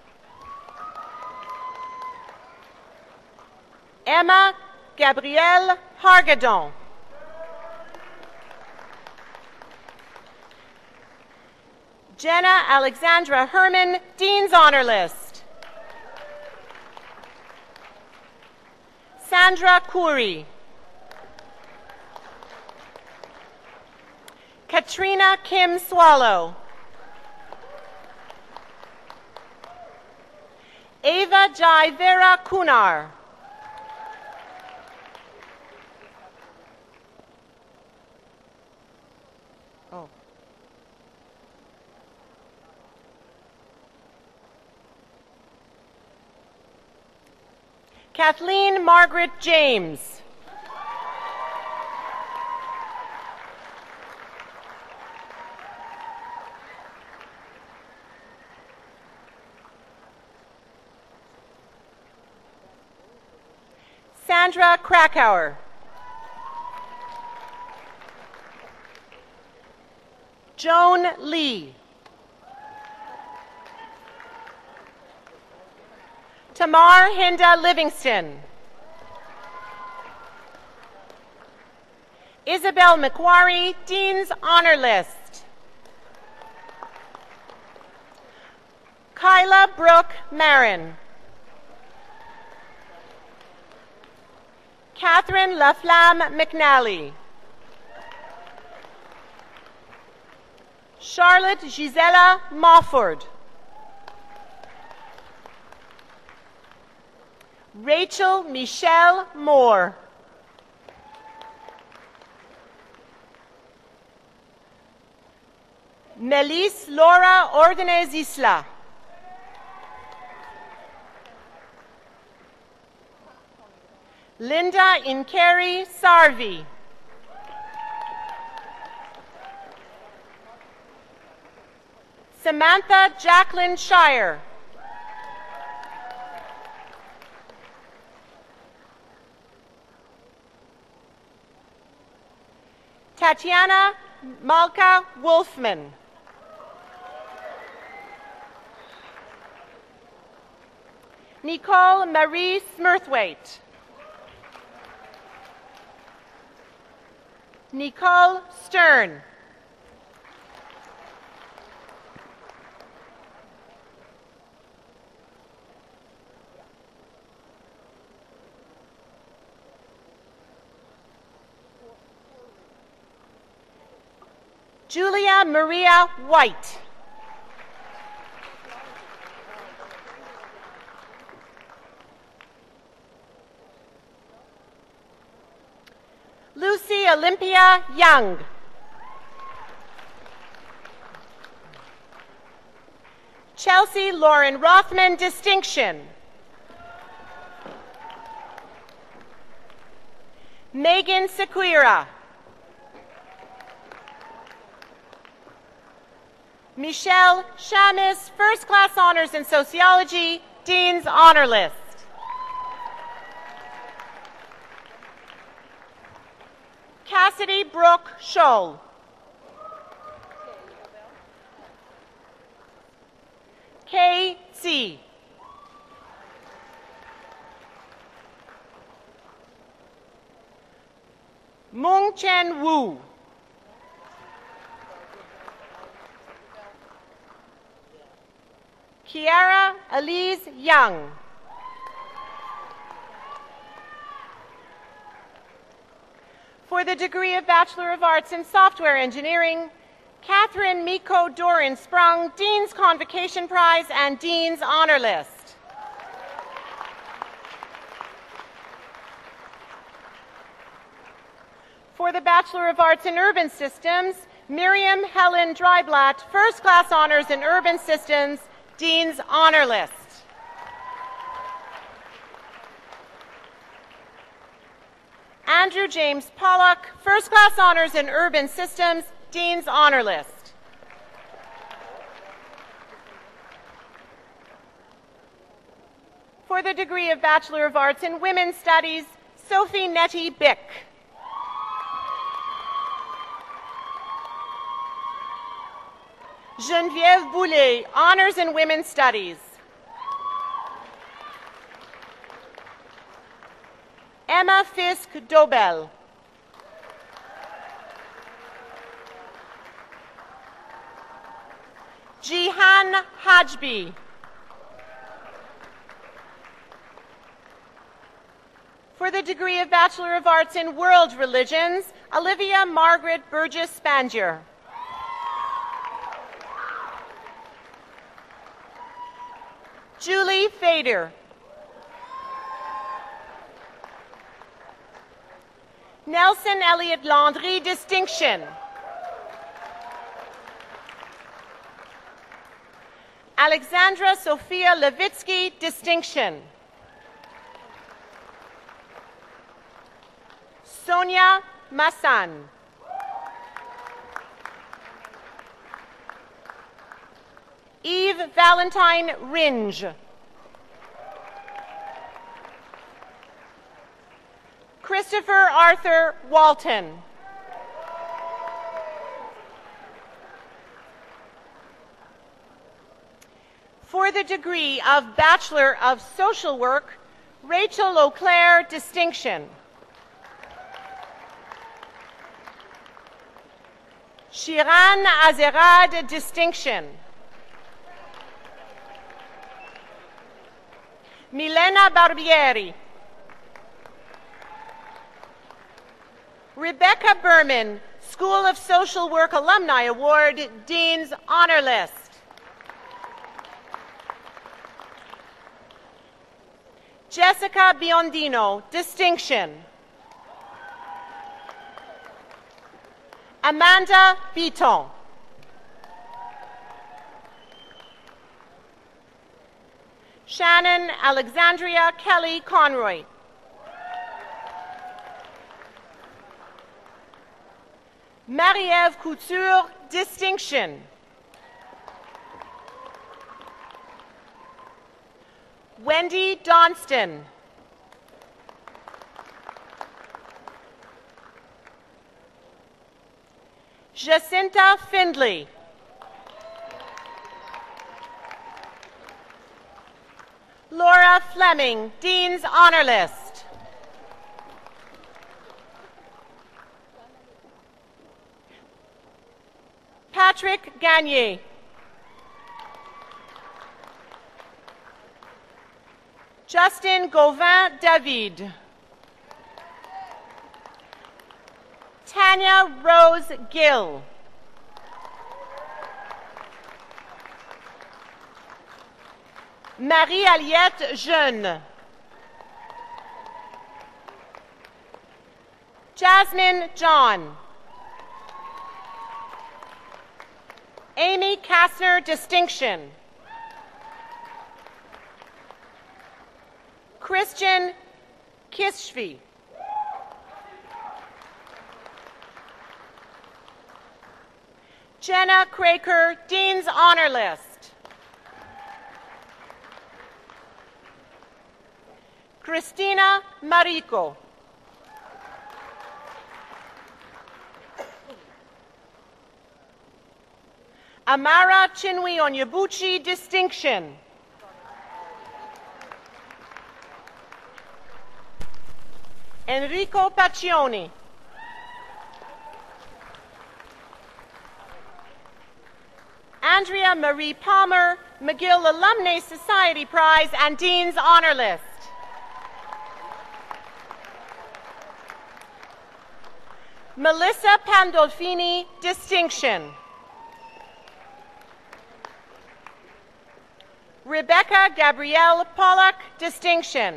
Emma Gabrielle Hargadon. Jenna Alexandra Herman, Dean's Honor List. Sandra Khoury. Katrina Kim Swallow. Ava Jai Vera Kunar. Oh. Kathleen Margaret James. Sandra Krakauer. Joan Lee. Tamar Hinda Livingston. Isabel McQuarrie, Dean's Honor List. Kyla Brooke Marin. Catherine Laflamme McNally. Charlotte Gisela Mofford. Rachel Michelle Moore. Melis Laura Ordonez Isla. Linda Inkeri Sarvi. Samantha Jacqueline Shire. Tatiana Malka Wolfman. Nicole Marie Smurthwaite. Nicole Stern. Julia Maria White. Lucy Olympia Young. Chelsea Lauren Rothman, distinction. Megan Sequira. Michelle Shamis, first class honors in sociology, Dean's honor list. Cassidy Brooke Scholl. K C. Mung Chen Wu. Kiara Elise Young. For the degree of Bachelor of Arts in Software Engineering, Catherine Miko Doran Sprung, Dean's Convocation Prize and Dean's Honor List. For the Bachelor of Arts in Urban Systems, Miriam Helen Dryblatt, First Class Honors in Urban Systems, Dean's Honor List. Andrew James Pollock, First Class Honors in Urban Systems, Dean's Honor List. For the degree of Bachelor of Arts in Women's Studies, Sophie Nettie Bick. Geneviève Boulet, Honors in Women's Studies. Emma Fisk Dobell. Jihan Hajbi. For the degree of Bachelor of Arts in World Religions, Olivia Margaret Burgess Spangier. Julie Fader. Nelson Elliott Landry, distinction. Alexandra Sophia Levitsky, distinction. Sonia Massan. Eve Valentine Ringe. Christopher Arthur Walton. For the degree of Bachelor of Social Work, Rachel Auclair, distinction. Shiran Azerad, distinction. Milena Barbieri. Rebecca Berman, School of Social Work Alumni Award, Dean's Honor List. Jessica Biondino, distinction. Amanda Beaton. Shannon Alexandria Kelly Conroy. Marie-Ève Couture, distinction. Wendy Donston. Jacinta Findley. Laura Fleming, Dean's Honor List. Patrick Gagne. Justin Gauvin David. Tanya Rose Gill. Marie-Aliette Jeune. Jasmine John. Amy Kastner, distinction. Christian Kishvi. Jenna Craker, Dean's Honor List. Christina Marico. Amara Chinwe Onyebuchi, Distinction. Enrico Paccioni. Andrea Marie Palmer, McGill Alumni Society Prize and Dean's Honor List. Melissa Pandolfini, Distinction. Rebecca Gabrielle Pollack, Distinction.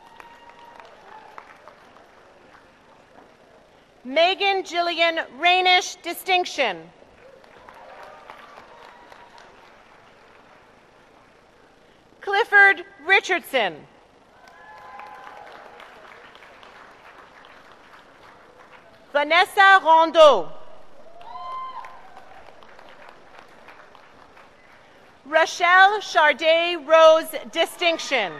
Megan Jillian Rainish, Distinction. Clifford Richardson. Vanessa Rondeau. Rochelle Charday Rose, Distinction.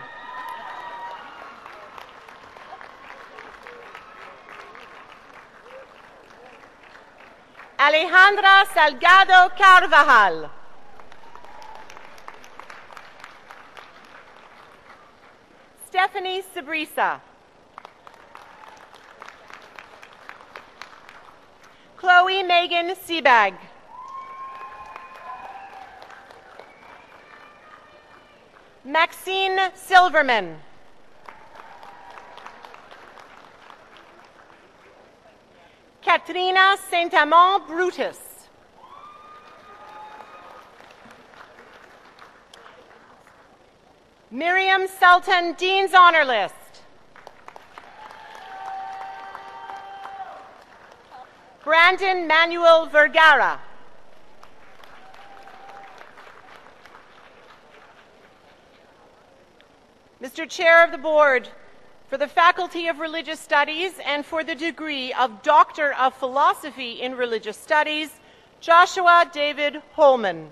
Alejandra Salgado Carvajal. Stephanie Sabrisa. Chloe Megan Sebag. Maxine Silverman. Katrina Saint-Amand Brutus. Miriam Sultan, Dean's Honor List. Brandon Manuel Vergara. Mister Chair of the Board, for the Faculty of Religious Studies and for the degree of Doctor of Philosophy in Religious Studies, Joshua David Holman.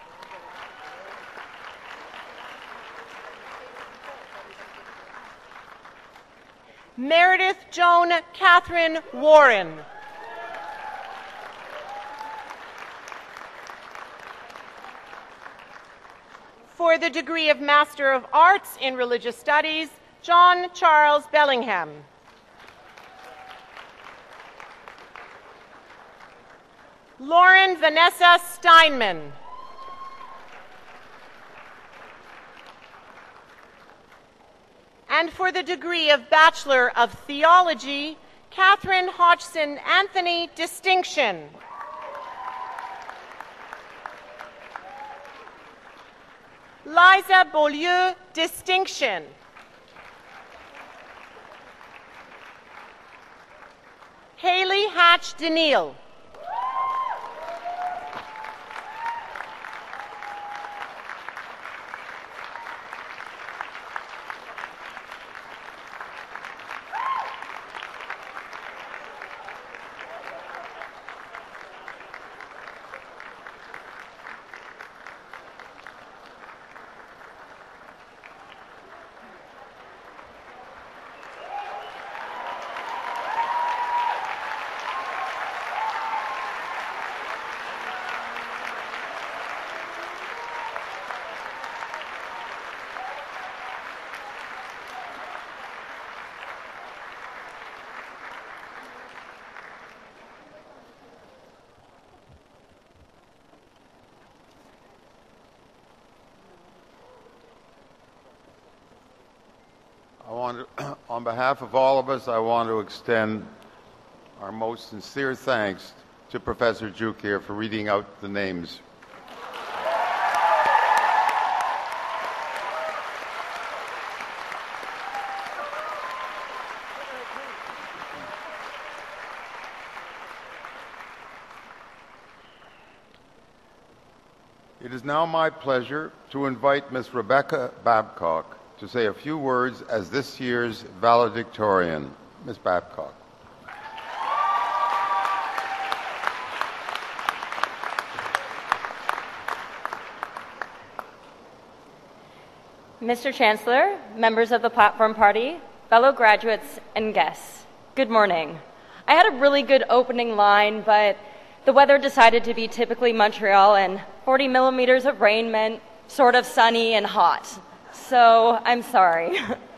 Meredith Joan Catherine Warren. For the degree of Master of Arts in Religious Studies, John Charles Bellingham. Lauren Vanessa Steinman. And for the degree of Bachelor of Theology, Catherine Hodgson Anthony, Distinction. Liza Beaulieu, Distinction. Haley Hatch Daniil. I want to, on behalf of all of us, I want to extend our most sincere thanks to Professor Jukir for reading out the names. It is now my pleasure to invite Miz Rebecca Babcock to say a few words as this year's valedictorian. Miz Babcock. Mister Chancellor, members of the Platform Party, fellow graduates, and guests, good morning. I had a really good opening line, but the weather decided to be typically Montreal, and forty millimeters of rain meant sort of sunny and hot. So I'm sorry.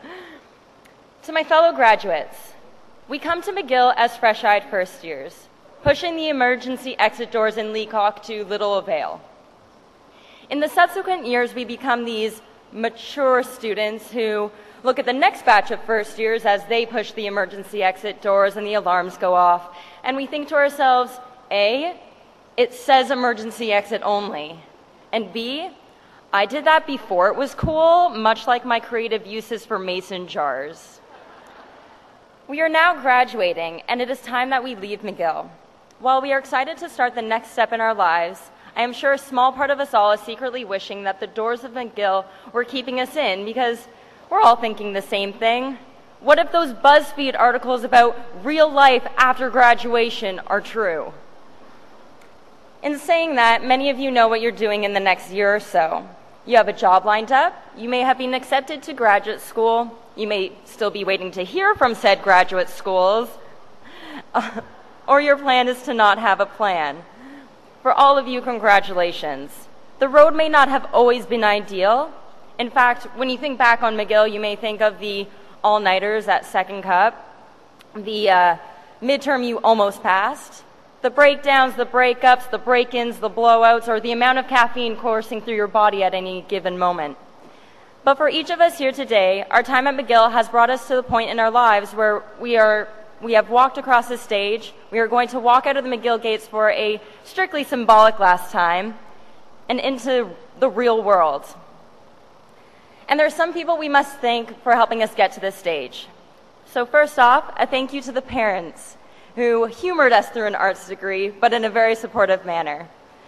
To my fellow graduates, we come to McGill as fresh-eyed first years, pushing the emergency exit doors in Leacock to little avail. In the subsequent years, we become these mature students who look at the next batch of first years as they push the emergency exit doors and the alarms go off, and we think to ourselves, A, it says emergency exit only, and B, I did that before it was cool, much like my creative uses for mason jars. We are now graduating, and it is time that we leave McGill. While we are excited to start the next step in our lives, I am sure a small part of us all is secretly wishing that the doors of McGill were keeping us in, because we're all thinking the same thing. What if those BuzzFeed articles about real life after graduation are true? In saying that, many of you know what you're doing in the next year or so. You have a job lined up, you may have been accepted to graduate school, you may still be waiting to hear from said graduate schools, uh, or your plan is to not have a plan. For all of you, congratulations. The road may not have always been ideal. In fact, when you think back on McGill, you may think of the all-nighters at Second Cup, the uh, midterm you almost passed, the breakdowns, the breakups, the break-ins, the blowouts, or the amount of caffeine coursing through your body at any given moment. But for each of us here today, our time at McGill has brought us to the point in our lives where we are We have walked across the stage. We are going to walk out of the McGill gates for a strictly symbolic last time and into the real world. And there are some people we must thank for helping us get to this stage. So first off, a thank you to the parents who humored us through an arts degree, but in a very supportive manner.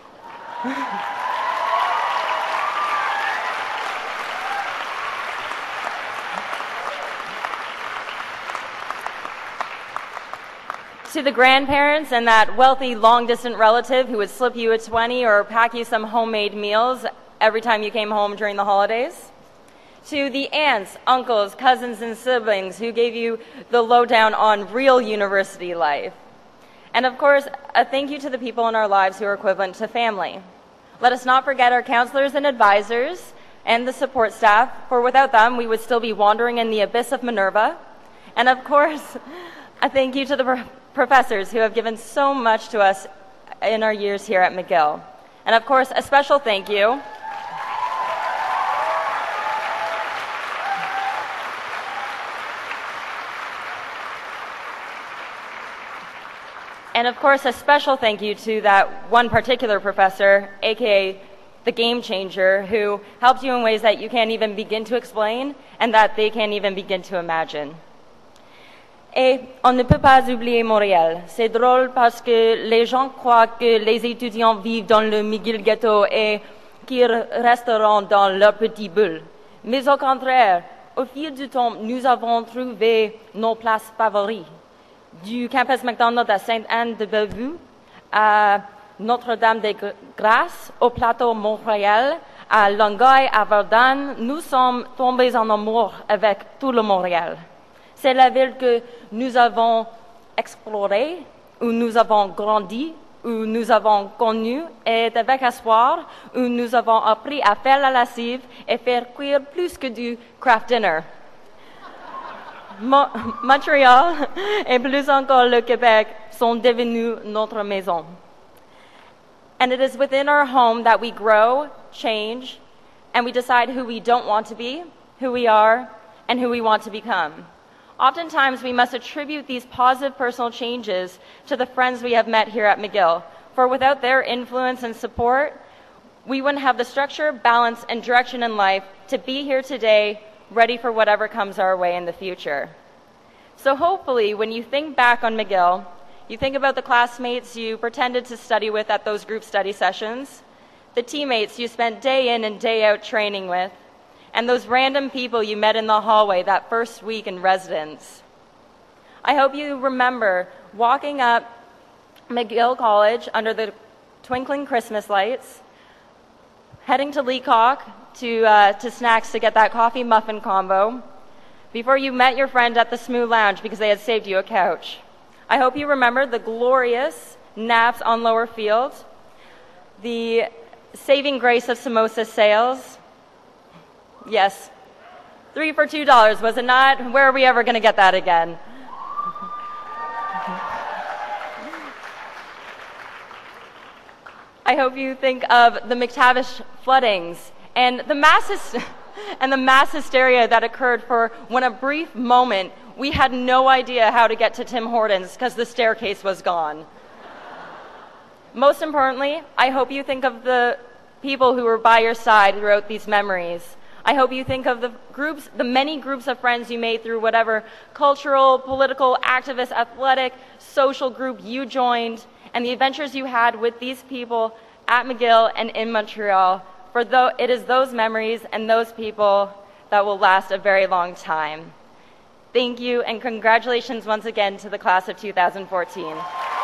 To the grandparents and that wealthy long-distance relative who would slip you a twenty or pack you some homemade meals every time you came home during the holidays. To the aunts, uncles, cousins, and siblings who gave you the lowdown on real university life. And of course, a thank you to the people in our lives who are equivalent to family. Let us not forget our counselors and advisors and the support staff, for without them, we would still be wandering in the abyss of Minerva. And of course, a thank you to the pro- professors who have given so much to us in our years here at McGill. And of course, a special thank you And of course, a special thank you to that one particular professor, aka the game changer, who helped you in ways that you can't even begin to explain and that they can't even begin to imagine. Et on ne peut pas oublier Montréal. C'est drôle parce que les gens croient que les étudiants vivent dans le McGill ghetto et qu'ils resteront dans leur petite bulle. Mais au contraire, au fil du temps, nous avons trouvé nos places favoris. Du campus McDonald à Sainte-Anne-de-Bellevue, à Notre-Dame-des-Grâces, au plateau Mont-Royal, à Longueuil, à Verdun, nous sommes tombés en amour avec tout le Montréal. C'est la ville que nous avons explorée, où nous avons grandi, où nous avons connu, et avec espoir, où nous avons appris à faire la lessive et faire cuire plus que du craft dinner. Mo- Montréal et plus encore le Québec sont devenus notre maison. And it is within our home that we grow, change, and we decide who we don't want to be, who we are, and who we want to become. Oftentimes, we must attribute these positive personal changes to the friends we have met here at McGill, for without their influence and support, we wouldn't have the structure, balance, and direction in life to be here today, ready for whatever comes our way in the future. So hopefully, when you think back on McGill, you think about the classmates you pretended to study with at those group study sessions, the teammates you spent day in and day out training with, and those random people you met in the hallway that first week in residence. I hope you remember walking up McGill College under the twinkling Christmas lights, heading to Leacock to, uh, to snacks to get that coffee muffin combo, before you met your friend at the Smoo Lounge because they had saved you a couch. I hope you remember the glorious naps on Lower Field, the saving grace of samosa sales. Yes, three for two dollars, was it not? Where are we ever going to get that again? I hope you think of the McTavish floodings and the mass hys- and the mass hysteria that occurred for when a brief moment we had no idea how to get to Tim Hortons because the staircase was gone. Most importantly, I hope you think of the people who were by your side throughout these memories. I hope you think of the groups, the many groups of friends you made through whatever cultural, political, activist, athletic, social group you joined, and the adventures you had with these people at McGill and in Montreal. For though it is those memories and those people that will last a very long time. Thank you, and congratulations once again to the class of two thousand fourteen.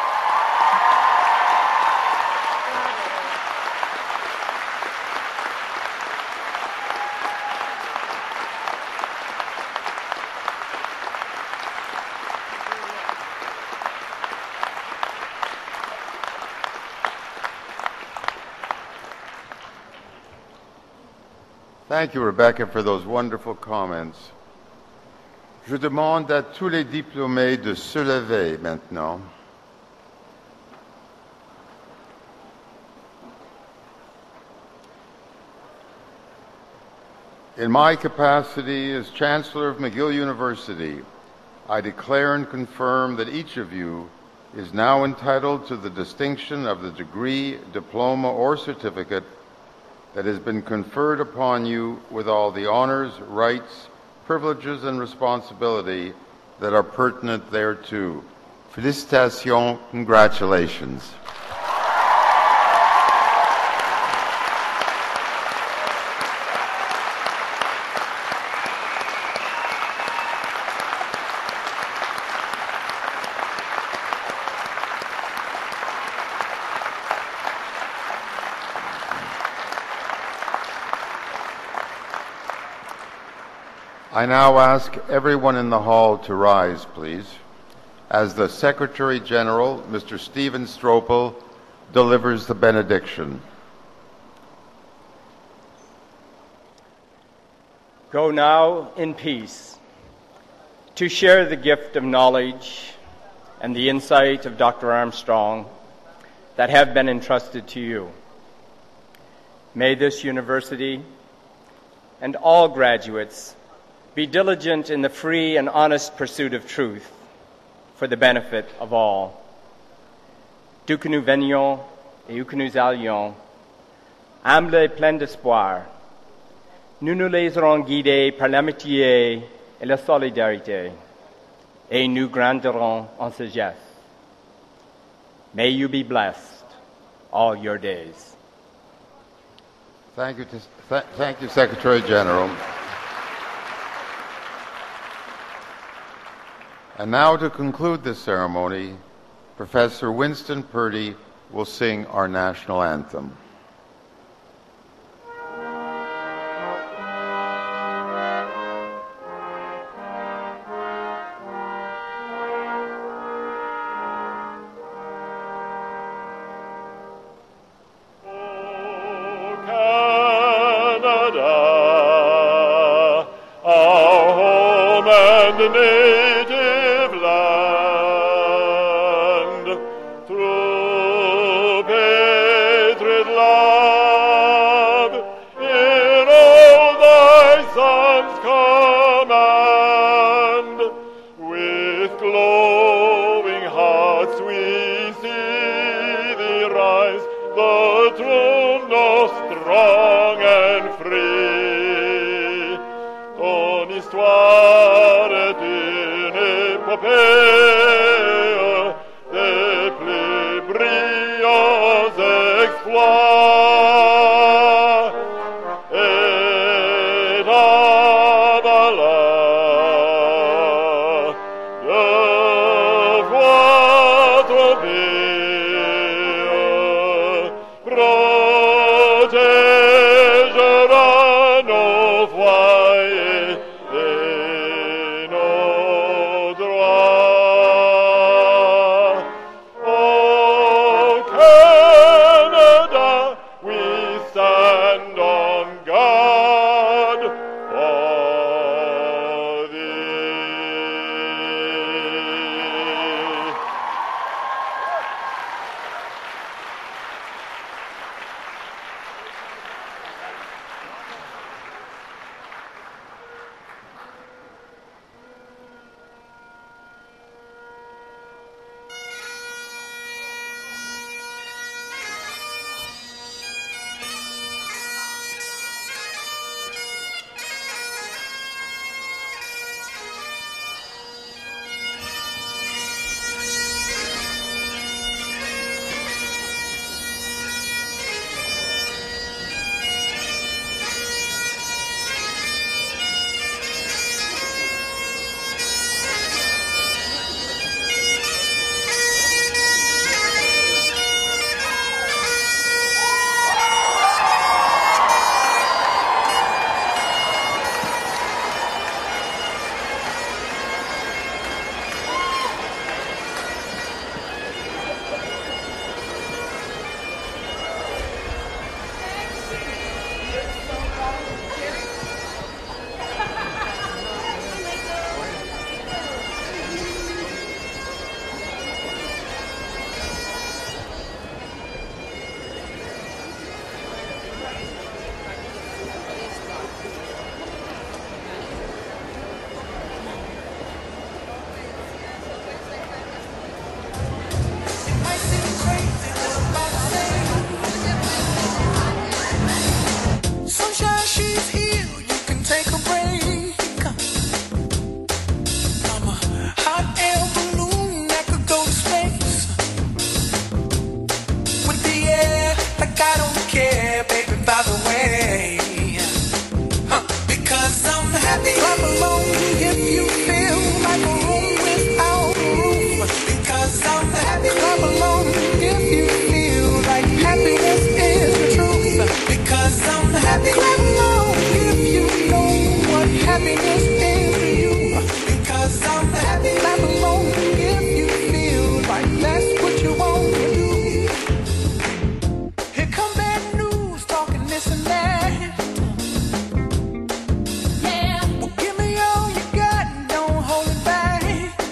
Thank you, Rebecca, for those wonderful comments. Je demande à tous les diplômés de se lever maintenant. In my capacity as Chancellor of McGill University, I declare and confirm that each of you is now entitled to the distinction of the degree, diploma, or certificate that has been conferred upon you with all the honors, rights, privileges, and responsibility that are pertinent thereto. Félicitations, congratulations. I now ask everyone in the hall to rise, please, as the Secretary General, Mister Stephen Stropel, delivers the benediction. Go now in peace to share the gift of knowledge and the insight of Doctor Armstrong that have been entrusted to you. May this university and all graduates be diligent in the free and honest pursuit of truth for the benefit of all. D'où que nous venions et où que nous allions, humbles et pleins d'espoir, nous nous laisserons guider par l'amitié et la solidarité, et nous grandirons en sagesse. May you be blessed all your days. Thank you, to, th- thank you, Secretary General. And now, to conclude this ceremony, Professor Winston Purdy will sing our national anthem. Et proteggeranno foyer et nos droits. Oh Canada, we stand on guard for thee. Sunshine, she's here, you can take a break. I'm a hot air balloon that could go to space. With the air, like I don't care, baby, by the way. Huh. Because I'm happy, clap along if you feel like a room without a roof. Because I'm happy, clap along if you feel like happiness is the truth. Because I'm happy, clap along if you know what happiness is to you. Because I'm happy, clap along if you feel like that's what you want to do. Here come bad news, talking this and that. Yeah. Well, give me all you got and don't hold it back.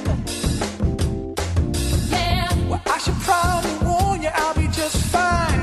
Yeah. Well, I should probably warn you, I'll be just fine.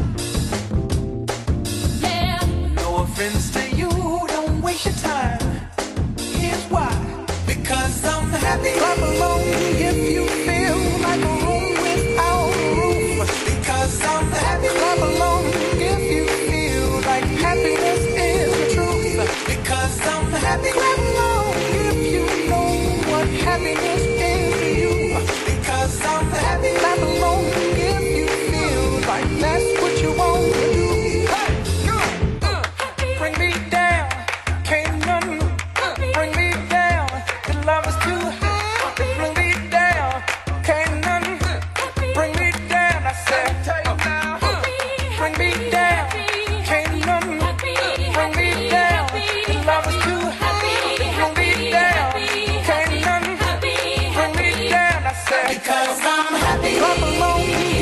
No offense to you, don't waste your time. Here's why. Because I'm happy, clap along if you feel like a room without a roof. Because I'm happy, clap along if you feel like happiness is the truth. Because I'm happy, clap along if you know what happiness is to you. Because I'm happy, clap along if you feel like that's what you want to do. Hey, go! Bring me down, can't none bring me down. The love is too high. Bring me down, can't none bring me down. I said, bring me down, can't none bring me down. The love is too high. Bring me down, can't none bring me down. I said, because I'm happy. Clap along